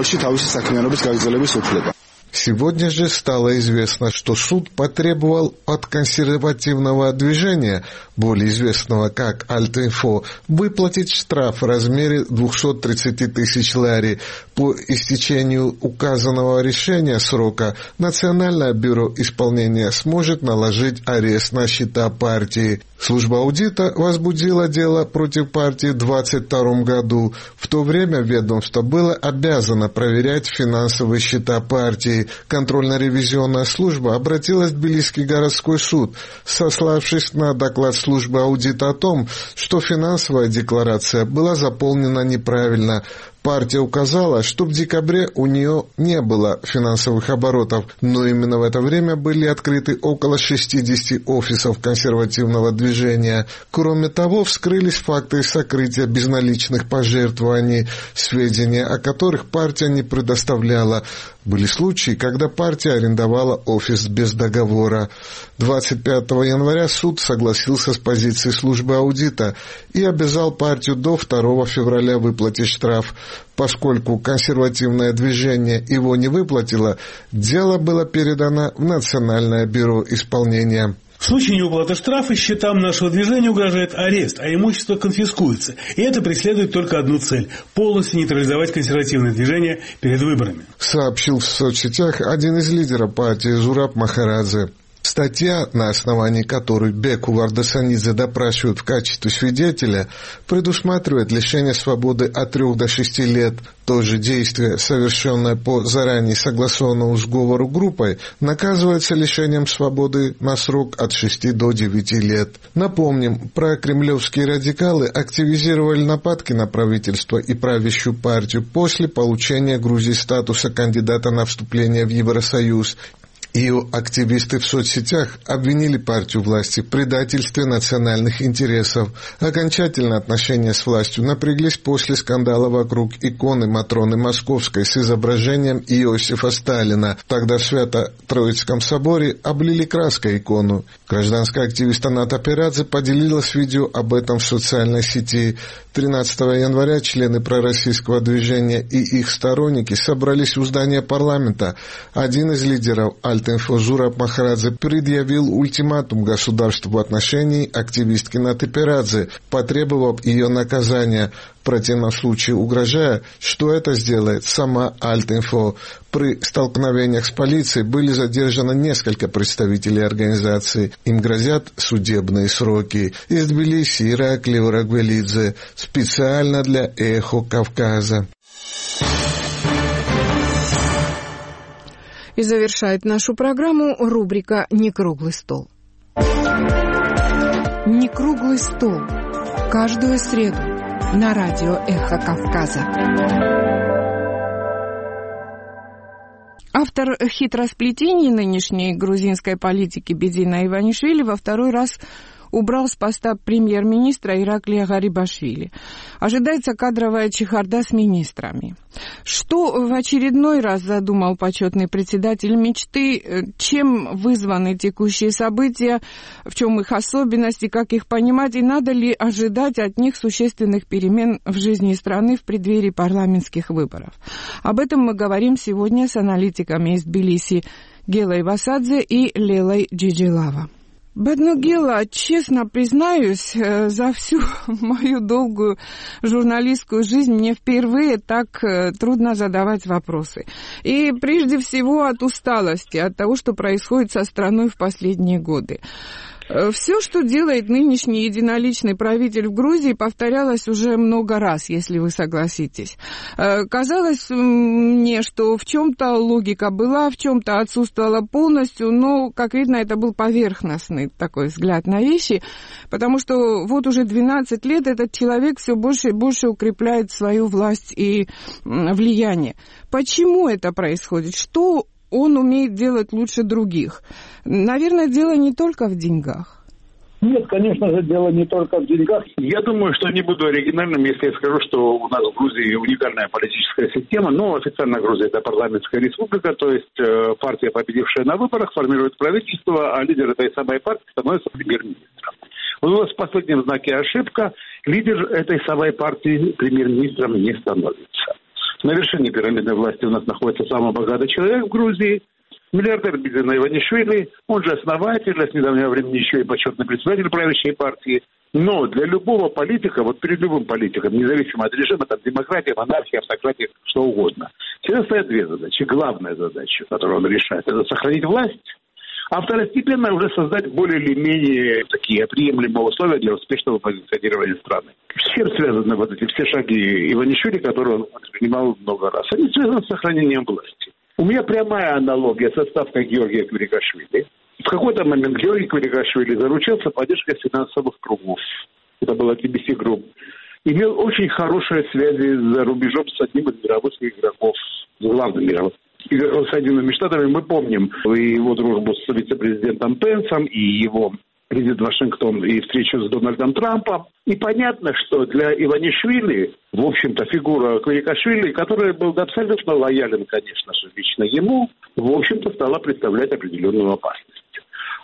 S19: Сегодня же стало известно, что суд потребовал от консервативного движения, более известного как Альт-Инфо, выплатить штраф в размере двести тридцать тысяч лари. По истечению указанного решения срока Национальное бюро исполнения сможет наложить арест на счета партии. Служба аудита возбудила дело против партии в двадцать втором году. В то время ведомство было обязано проверять финансовые счета партии. Контрольно-ревизионная служба обратилась в Тбилисский городской суд, сославшись на доклад службы аудита о том, что финансовая декларация была заполнена неправильно. Партия указала, что в декабре у нее не было финансовых оборотов, но именно в это время были открыты около шестидесяти офисов консервативного движения. Кроме того, вскрылись факты сокрытия безналичных пожертвований, сведения о которых партия не предоставляла. Были случаи, когда партия арендовала офис без договора. двадцать пятого января суд согласился с позицией службы аудита и обязал партию до второго февраля выплатить штраф. Поскольку консервативное движение его не выплатило, дело было передано в Национальное бюро исполнения.
S2: В случае неуплаты штрафа счетам нашего движения угрожает арест, а имущество конфискуется. И это преследует только одну цель – полностью нейтрализовать консервативное движение перед выборами.
S19: Сообщил в соцсетях один из лидеров партии Зураб Махарадзе. Статья, на основании которой Беку Вардасанидзе допрашивают в качестве свидетеля, предусматривает лишение свободы от трех до шести лет. То же действие, совершенное по заранее согласованному сговору группой, наказывается лишением свободы на срок от шести до девяти лет. Напомним, прокремлевские радикалы активизировали нападки на правительство и правящую партию после получения Грузии статуса кандидата на вступление в Евросоюз. Ее активисты в соцсетях обвинили партию власти в предательстве национальных интересов. Окончательно отношения с властью напряглись после скандала вокруг иконы Матроны Московской с изображением Иосифа Сталина. Тогда в Свято-Троицком соборе облили краской икону. Гражданская активист Анат Аперадзе поделилась видео об этом в социальной сети. тринадцатого января члены пророссийского движения и их сторонники собрались у здания парламента. Один из лидеров Альтинфо Зураб Махарадзе предъявил ультиматум государству в отношении активистки Наты Перадзе, потребовав ее наказания, в противном случае угрожая, что это сделает сама Альтинфо. При столкновениях с полицией были задержаны несколько представителей организации. Им грозят судебные сроки. Из Тбилиси Ираклий Рагвелидзе. Специально для «Эхо Кавказа».
S1: И завершает нашу программу рубрика «Некруглый стол». «Некруглый стол». Каждую среду на радио «Эхо Кавказа». Автор хитросплетений нынешней грузинской политики Бедзина Иванишвили во второй раз убрал с поста премьер-министра Ираклия Гарибашвили. Ожидается кадровая чехарда с министрами. Что в очередной раз задумал почетный председатель мечты, чем вызваны текущие события, в чем их особенности, как их понимать, и надо ли ожидать от них существенных перемен в жизни страны в преддверии парламентских выборов. Об этом мы говорим сегодня с аналитиками из Тбилиси Гелой Васадзе и Лелой Джиджилава. Бедно Гела, честно признаюсь, за всю мою долгую журналистскую жизнь мне впервые так трудно задавать вопросы. И прежде всего от усталости, от того, что происходит со страной в последние годы. Все, что делает нынешний единоличный правитель в Грузии, повторялось уже много раз, если вы согласитесь. Казалось мне, что в чем-то логика была, в чем-то отсутствовала полностью, но, как видно, это был поверхностный такой взгляд на вещи, потому что вот уже двенадцать лет этот человек все больше и больше укрепляет свою власть и влияние. Почему это происходит? Что он умеет делать лучше других? Наверное, дело не только в деньгах.
S20: Нет, конечно же, дело не только в деньгах. Я думаю, что не буду оригинальным, если я скажу, что у нас в Грузии уникальная политическая система, но официально Грузия – это парламентская республика, то есть э, партия, победившая на выборах, формирует правительство, а лидер этой самой партии становится премьер-министром. У нас в последнем знаке ошибка. Лидер этой самой партии премьер-министром не становится. На вершине пирамидной власти у нас находится самый богатый человек в Грузии, миллиардер Бедзин Иванишвили, он же основатель, а с недавнего времени еще и почетный председатель правящей партии. Но для любого политика, вот перед любым политиком, независимо от режима, там, демократия, монархия, автократия, что угодно, всегда стоят две задачи. Главная задача, которую он решает, это сохранить власть, а второстепенно уже создать более или менее такие приемлемые условия для успешного позиционирования страны. С чем связаны вот эти все шаги Иванишвили, которые он предпринимал много раз? Они связаны с сохранением власти. У меня прямая аналогия со ставкой Георгия Квирикашвили. В какой-то момент Георгий Квирикашвили заручился поддержкой финансовых кругов. Это было ти би си Group. Имел очень хорошие связи за рубежом с одним из мировых игроков, с главным мировым. Соединенными Штатами, мы помним и его дружбу с вице-президентом Пенсом, и его визит в Вашингтон, и встречу с Дональдом Трампом. И понятно, что для Иванишвили, в общем-то, фигура Квирикашвили, который был абсолютно лоялен, конечно же, лично ему, в общем-то, стала представлять определенную опасность.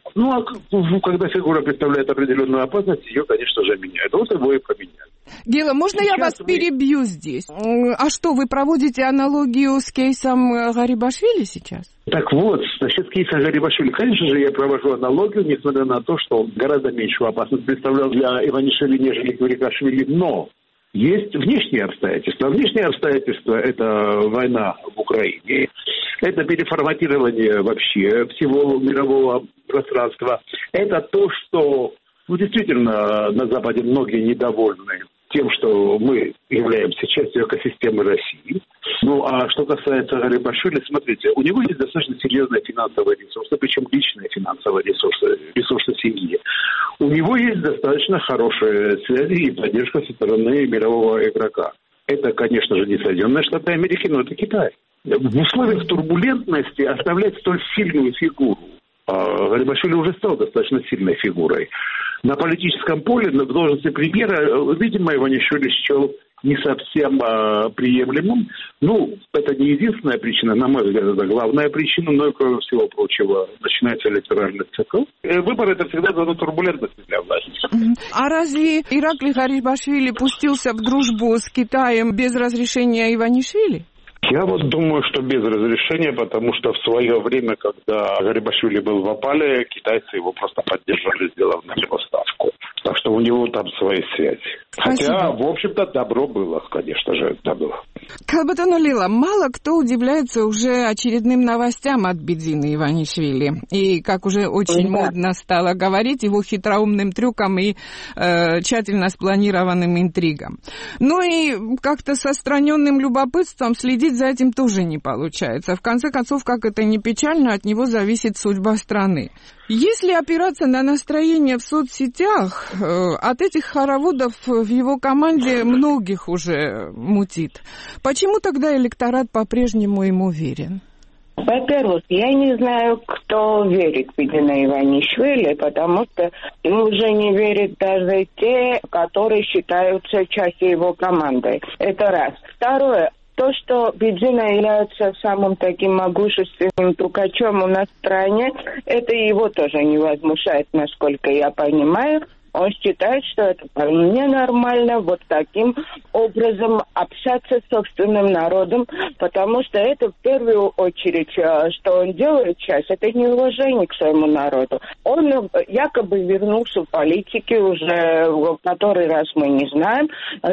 S20: Ну, а когда фигура представляет определенную опасность, ее, конечно же, меняют. Вот его и поменяли.
S1: Гела, можно Сейчас я вас мы... перебью здесь? А что, вы проводите аналогию с кейсом Гарибашвили сейчас?
S20: Так вот, насчет кейса Гарибашвили, конечно же, я провожу аналогию, несмотря на то, что он гораздо меньшую опасность представлял для Иванишвили, нежели Кварикашвили, но есть внешние обстоятельства. Внешние обстоятельства – это война в Украине, это переформатирование вообще всего мирового пространства. Это то, что, ну, действительно, на Западе многие недовольны тем, что мы являемся частью экосистемы России. Ну, а что касается Гарибашвили, смотрите, у него есть достаточно серьезные финансовые ресурсы, причем личные финансовые ресурсы, ресурсы семьи. У него есть достаточно хорошие связи и поддержка со стороны мирового игрока. Это, конечно же, не Соединенные Штаты Америки, но это Китай. В условиях турбулентности оставлять столь сильную фигуру, Гарибашвили уже стал достаточно сильной фигурой. На политическом поле, на должности премьера, видимо, Иванишвили счел не совсем а, приемлемым. Ну, это не единственная причина, на мой взгляд, это главная причина, но, кроме всего прочего, начинается электоральный цикл. Выборы – это всегда зона турбулентности для власти.
S1: А разве Ираклий Гарибашвили пустился в дружбу с Китаем без разрешения Иванишвили?
S20: Я вот думаю, что без разрешения, потому что в свое время, когда Гарибашвили был в опале, китайцы его просто поддержали, сделав на него ставку. Так что у него там свои связи.
S1: Спасибо.
S20: Хотя, в общем-то, добро было, конечно же, добро.
S1: Калбатану Лила, мало кто удивляется уже очередным новостям от Бедзины Иванишвили. И, как уже очень да. модно стало говорить, его хитроумным трюкам и э, тщательно спланированным интригам. Ну и как-то с отстраненным любопытством следить за этим тоже не получается. В конце концов, как это ни печально, от него зависит судьба страны. Если опираться на настроение в соцсетях, от этих хороводов в его команде многих уже мутит. Почему тогда электорат по-прежнему ему верен?
S21: Во-первых, я не знаю, кто верит Бедзине Иванишвили, потому что ему уже не верят даже те, которые считаются частью его команды. Это раз. Второе. То, что Бедзина является самым таким могущественным трюкачом у нас в стране, это его тоже не возмущает, насколько я понимаю. Он считает, что это вполне нормально вот таким образом общаться с собственным народом, потому что это в первую очередь, что он делает сейчас, это неуважение к своему народу. Он якобы вернулся в политике уже в который раз мы не знаем,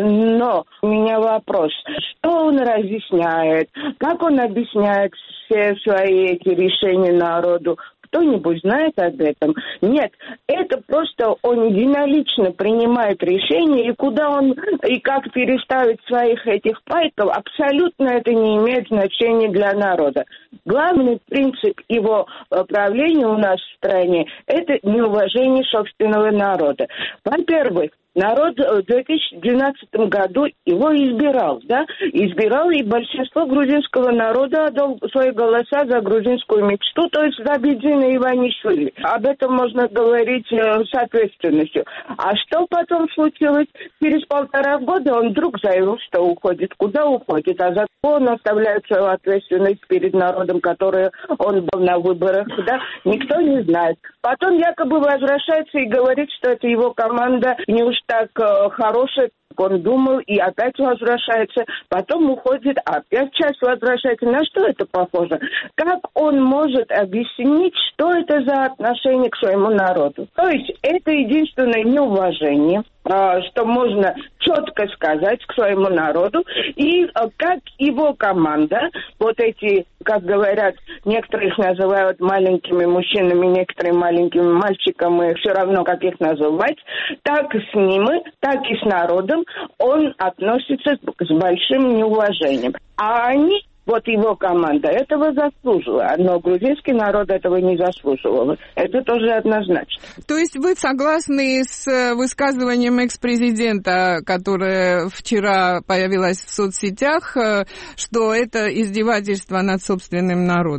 S21: но у меня вопрос, что он разъясняет, как он объясняет все свои эти решения народу? Кто-нибудь знает об этом? Нет, это просто он единолично принимает решение, и куда он, и как переставить своих этих пайков, абсолютно это не имеет значения для народа. Главный принцип его правления у нас в стране – это неуважение собственного народа. Во-первых, народ в две тысячи двенадцатом году его избирал, да, избирал, и большинство грузинского народа отдал свои голоса за грузинскую мечту, то есть за Бедзину Иванишвили. Об этом можно говорить э, с ответственностью. А что потом случилось? Через полтора года он вдруг заявил, что уходит. Куда уходит? А зато он оставляет свою ответственность перед народом, который он был на выборах, да, никто не знает. Потом якобы возвращается и говорит, что это его команда не уж так э, хорошая, как он думал, и опять возвращается, потом уходит, опять часть возвращается. На что это похоже? Как он может объяснить, что это за отношение к своему народу? То есть это единственное неуважение, э, что можно четко сказать к своему народу, и э, как его команда, вот эти, как говорят, некоторые их называют маленькими мужчинами, некоторые маленькими мальчиками, все равно, как их называть, так с ними, так и с народом он относится с большим неуважением. А они, вот его команда, этого заслужила, но грузинский народ этого не заслуживал. Это тоже однозначно.
S1: То есть вы согласны с высказыванием экс-президента, которое вчера появилось в соцсетях, что это издевательство над собственным народом?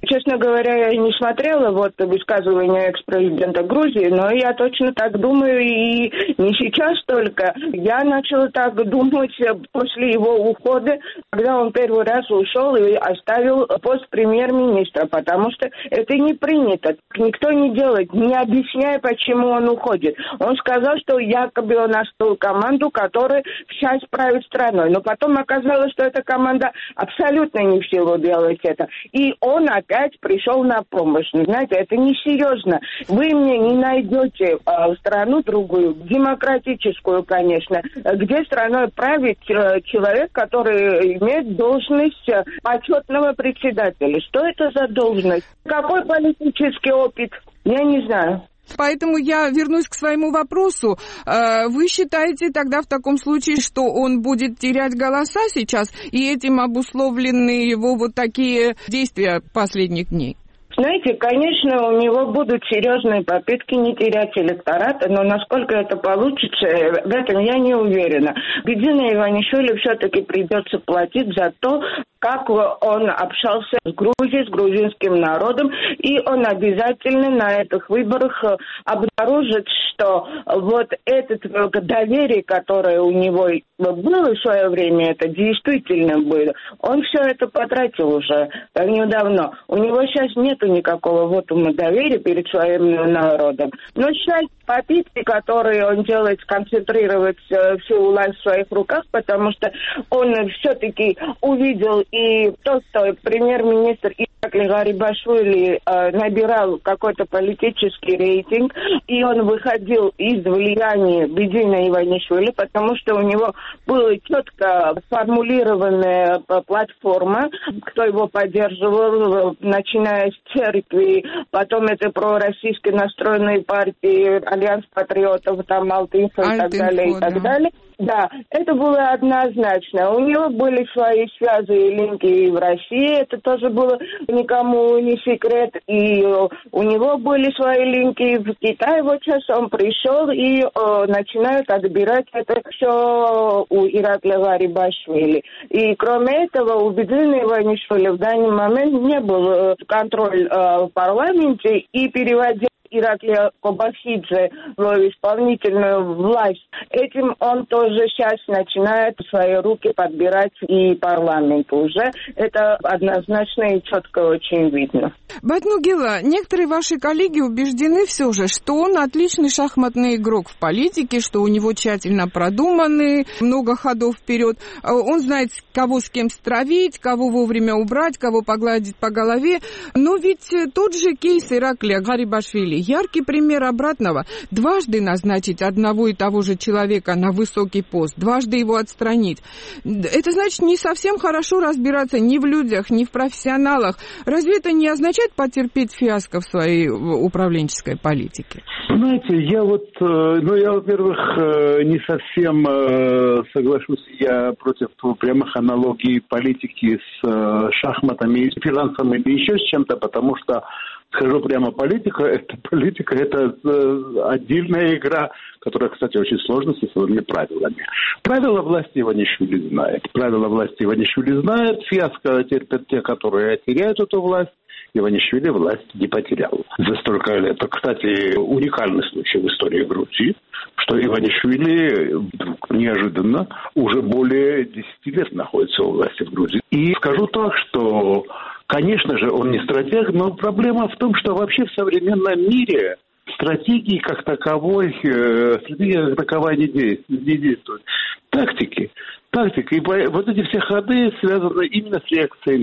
S21: Честно говоря, я не смотрела вот высказывания экс-президента Грузии, но я точно так думаю, и не сейчас только. Я начала так думать после его ухода, когда он первый раз ушел и оставил пост премьер-министра, потому что это не принято. Никто не делает, не объясняя, почему он уходит. Он сказал, что якобы он оставил команду, которая сейчас правит страной. Но потом оказалось, что эта команда абсолютно не в силу делать это. И он опять пришел на помощь. Знаете, это несерьезно. Вы мне не найдете э, страну другую, демократическую, конечно, где страной правит э, человек, который имеет должность э, почетного председателя. Что это за должность? Какой политический опыт? Я не знаю.
S1: Поэтому я вернусь к своему вопросу. Вы считаете тогда в таком случае, что он будет терять голоса сейчас, и этим обусловлены его вот такие действия последних дней?
S21: Знаете, конечно, у него будут серьезные попытки не терять электората, но насколько это получится, в этом я не уверена. Бедина Иванишвили все-таки придется платить за то, как он общался с Грузией, с грузинским народом, и он обязательно на этих выборах обнаружит, что вот это доверие, которое у него было в свое время, это действительно было, он все это потратил уже так недавно. У него сейчас нету никакого вотума доверия перед своим народом. Но сейчас попытки, которые он делает, сконцентрировать всю власть в своих руках, потому что он все-таки увидел и то, что премьер-министр Иракли Гарибашвили э, набирал какой-то политический рейтинг, и он выходил из влияния Бедина Иванишвили, потому что у него была четко сформулированная платформа, кто его поддерживал, начиная с церкви, потом это пророссийски настроенные партии, Альянс патриотов, там Алтинфо и так далее, и так далее. Да, это было однозначно. У него были свои связи и линки в России, это тоже было никому не секрет. И у него были свои линки в Китае. Вот сейчас он пришел и о, начинает отбирать это все у Иракли Гарибашвили. И кроме этого, у Бедина Иванишвили в данный момент не был контроль э, в парламенте, и переводя Иракли Кобахидзе в исполнительную власть. Этим он тоже сейчас начинает в свои руки подбирать и парламент уже. Это однозначно и четко очень видно.
S1: Батнугила, некоторые ваши коллеги убеждены все же, что он отличный шахматный игрок в политике, что у него тщательно продуманы, много ходов вперед. Он знает, кого с кем стравить, кого вовремя убрать, кого погладить по голове. Но ведь тот же кейс Ираклия Гарибашвили, яркий пример обратного. Дважды назначить одного и того же человека на высокий пост, дважды его отстранить. Это значит не совсем хорошо разбираться ни в людях, ни в профессионалах. Разве это не означает потерпеть фиаско в своей управленческой политике?
S20: Знаете, я вот, ну я, во-первых, не совсем соглашусь, я против прямых аналогий политики с шахматами, с финансами или еще с чем-то, потому что, скажу прямо, политика, это политика, это отдельная игра, которая, кстати, очень сложна со своими правилами. Правила власти Иванишвили знает. Правила власти Иванишвили знает. Фиаско терпят те, которые теряют эту власть. Иванишвили власть не потерял за столько лет. Это, кстати, уникальный случай в истории Грузии, что Иванишвили вдруг неожиданно уже более десяти лет находится у власти в Грузии. И скажу так, что, конечно же, он не стратег, но проблема в том, что вообще в современном мире стратегии как таковой, стратегия как таковая не действует. Не действует. Тактики. Тактика. И вот эти все ходы связаны именно с реакцией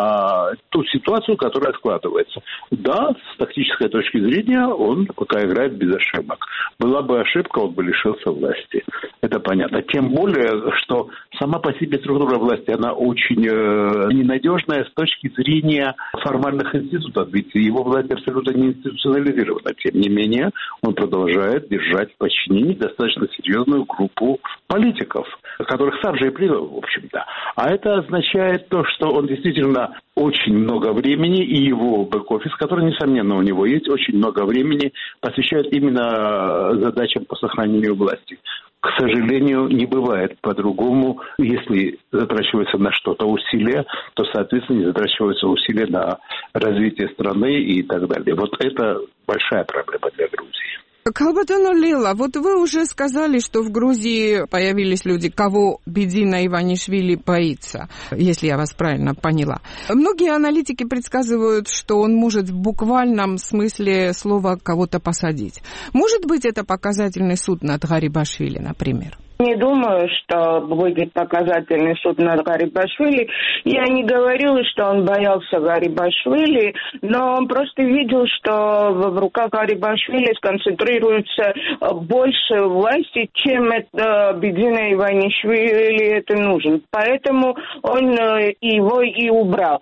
S20: на ту ситуацию, которая складывается. Да, с тактической точки зрения он пока играет без ошибок. Была бы ошибка, он бы лишился власти. Это понятно. Тем более, что сама по себе структура власти, она очень э, ненадежная с точки зрения формальных институтов. Ведь его власть абсолютно не институционализирована. Тем не менее, он продолжает держать в подчинении достаточно серьезную группу политиков, которых сам же и привел, в общем-то. А это означает то, что он действительно очень много времени, и его бэк-офис, который, несомненно, у него есть, очень много времени посвящает именно задачам по сохранению власти. к сожалению, не бывает по-другому. Если затрачивается на что-то усилия, то, соответственно, не затрачиваются усилия на развитие страны и так далее. Вот это большая проблема для Грузии.
S1: Калбатану Лила, вот вы уже сказали, что в Грузии появились люди, кого Бедина Иванишвили боится, если я вас правильно поняла. Многие аналитики предсказывают, что он может в буквальном смысле слова кого-то посадить. Может быть, это показательный суд над Гарибашвили, например?
S21: Не думаю, что будет показательный суд над Гарибашвили. Я не говорила, что он боялся Гарибашвили, но он просто видел, что в руках Гарибашвили сконцентрируется больше власти, чем это Бедина Иванишвили это нужен. Поэтому он его и убрал.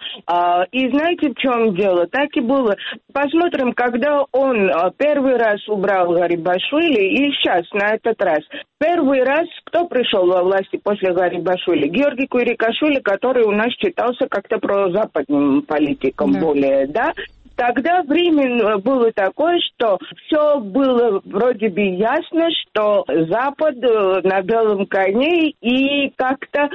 S21: И знаете, в чем дело? Так и было. Посмотрим, когда он первый раз убрал Гарибашвили и сейчас, на этот раз. Первый раз кто пришел во власти после Гарибашвили? Георгий Куирикашвили, который у нас считался как-то прозападным политиком да. более, да? Тогда время было такое, что все было вроде бы ясно, что Запад на белом коне, и как-то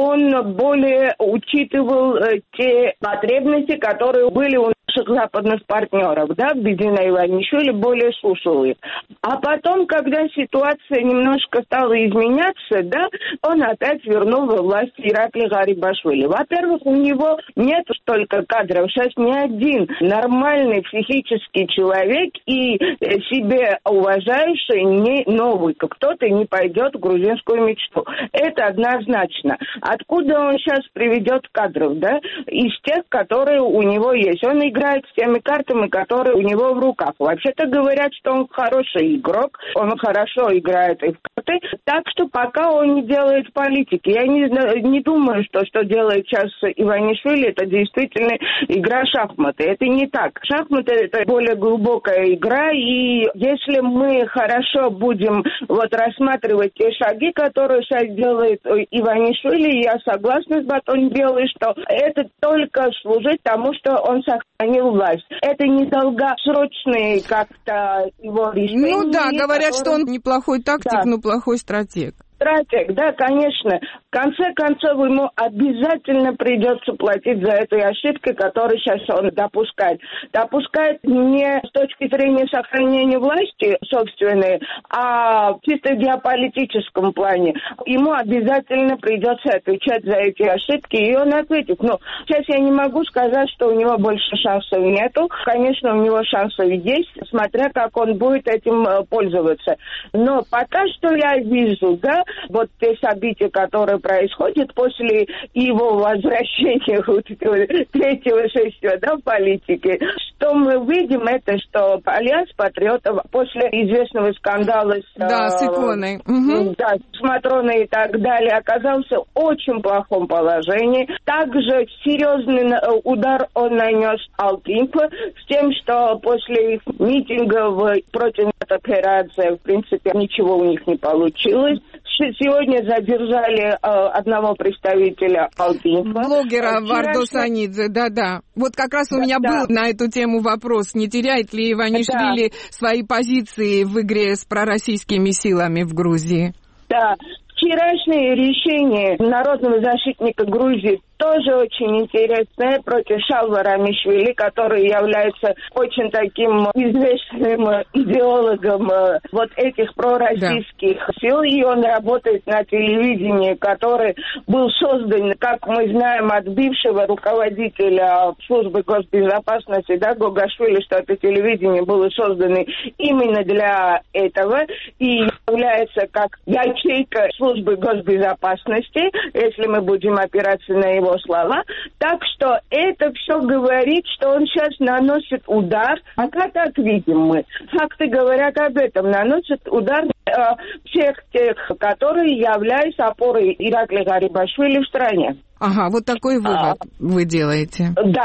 S21: он более учитывал те потребности, которые были у наших западных партнеров, да, Бедина Иванишвили более слушал их. А потом, когда ситуация немножко стала изменяться, да, он опять вернул во власть Иракли Гарибашвили. Во-первых, у него нет столько кадров, сейчас ни один нормальный психический человек и себе уважающий не новый кто-то не пойдет в грузинскую мечту. Это однозначно. Откуда он сейчас приведет кадров, да? Из тех, которые у него есть. Он играет с теми картами, которые у него в руках. Вообще-то говорят, что он хороший игрок, он хорошо играет и в карты. Так что пока он не делает политики. Я не, не думаю, что что делает сейчас Иванишвили, это действительно игра шахматы. Это не так. Шахматы — это более глубокая игра, и если мы хорошо будем вот рассматривать те шаги, которые сейчас делает Иванишвили, я согласна с Батон Белой, что это только служит тому, что он сохранил власть. Это не долгосрочные как-то его решения.
S1: Ну да, говорят, которые... что он неплохой тактик, да. но плохой стратег.
S21: Стратег, да, конечно. В конце концов, ему обязательно придется платить за этой ошибкой, которую сейчас он допускает. Допускает не с точки зрения сохранения власти собственной, а в чисто геополитическом плане. Ему обязательно придется отвечать за эти ошибки, и он ответит. Но сейчас я не могу сказать, что у него больше шансов нету. Конечно, у него шансов есть, смотря как он будет этим пользоваться. Но пока что я вижу, да, вот те события, которые происходят после его возвращения вот, третьего шествия, да, в политике, что мы видим, это что Альянс патриотов после известного скандала с,
S1: да, с иконой,
S21: э, угу. да, с Матроной и так далее, оказался в очень плохом положении. Также серьезный удар он нанес Алтимпу с тем, что после их митингов против операции, в принципе, ничего у них не получилось. Сегодня задержали э, одного представителя Алтимпа.
S1: Блогера Варду Санидзе, да-да. Вот как раз у да, меня да. был на эту тему вопрос. Не теряет ли Иванишвили да. свои позиции в игре с пророссийскими силами в Грузии?
S21: Да. Вчерашнее решение народного защитника Грузии тоже очень интересное против Шалва Рамишвили, который является очень таким известным идеологом вот этих пророссийских да. сил, и он работает на телевидении, который был создан, как мы знаем, от бывшего руководителя службы госбезопасности, да, Гогашвили, что это телевидение было создано именно для этого и является как ячейка службы госбезопасности, если мы будем опираться на его слова. Так что это все говорит, что он сейчас наносит удар. А как так видим мы? Факты говорят об этом. Наносит удар э, всех тех, которые являются опорой Иракли Гарибашвили в стране.
S1: Ага, вот такой вывод а, вы делаете.
S21: Да.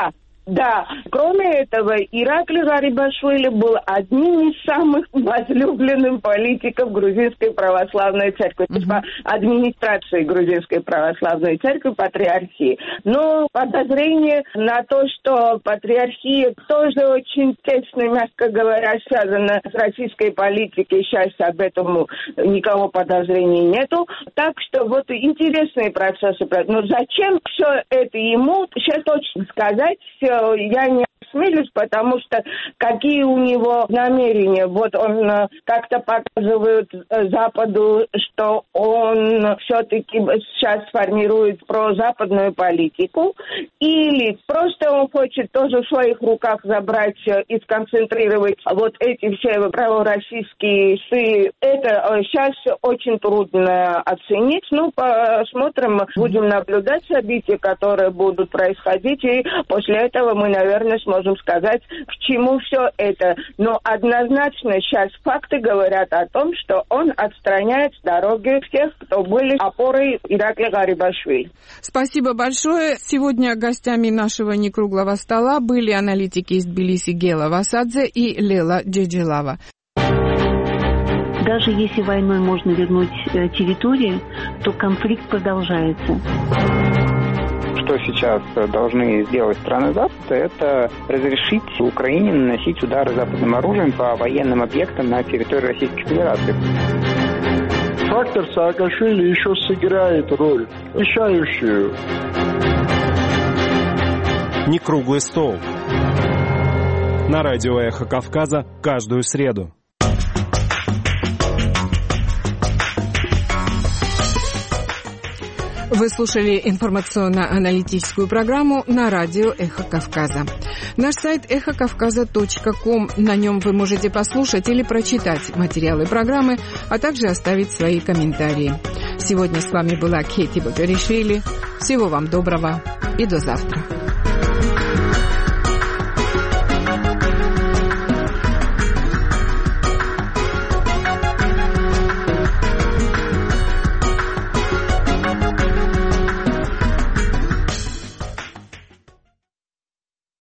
S21: Да, кроме этого, Иракли Гарибашвили был одним из самых возлюбленных политиков Грузинской православной церкви, то есть по администрации Грузинской православной церкви, патриархии. Но подозрение на то, что патриархия тоже очень тесно, мягко говоря, связана с российской политикой, сейчас об этом никого подозрений нету. Так что вот интересные процессы. Но зачем все это ему, сейчас точно сказать, я не осмелюсь, потому что какие у него намерения. Вот он как-то показывает Западу, что он все-таки сейчас формирует прозападную политику, или просто он хочет тоже в своих руках забрать и сконцентрировать вот эти все пророссийские силы. Это сейчас очень трудно оценить. Ну, посмотрим, будем наблюдать события, которые будут происходить, и после этого мы, наверное, сможем сказать, к чему все это. Но однозначно сейчас факты говорят о том, что он отстраняет с дороги всех, кто были опорой Иракли Гарибашвили.
S1: Спасибо большое. Сегодня гостями нашего некруглого стола были аналитики из Тбилиси Гела Васадзе и Лела Джеджелава.
S6: Даже если войной можно вернуть территории, то конфликт продолжается.
S22: Что сейчас должны сделать страны Запада, это разрешить Украине наносить удары западным оружием по военным объектам на территории Российской Федерации.
S23: Фактор Саакашвили еще сыграет роль, решающую.
S3: Некруглый стол. На радио «Эхо Кавказа» каждую среду.
S1: Вы слушали информационно-аналитическую программу на радио «Эхо Кавказа». Наш сайт эхо кавказа точка ком. На нем вы можете послушать или прочитать материалы программы, а также оставить свои комментарии. Сегодня с вами была Кети Багаришвили. Всего вам доброго и до завтра.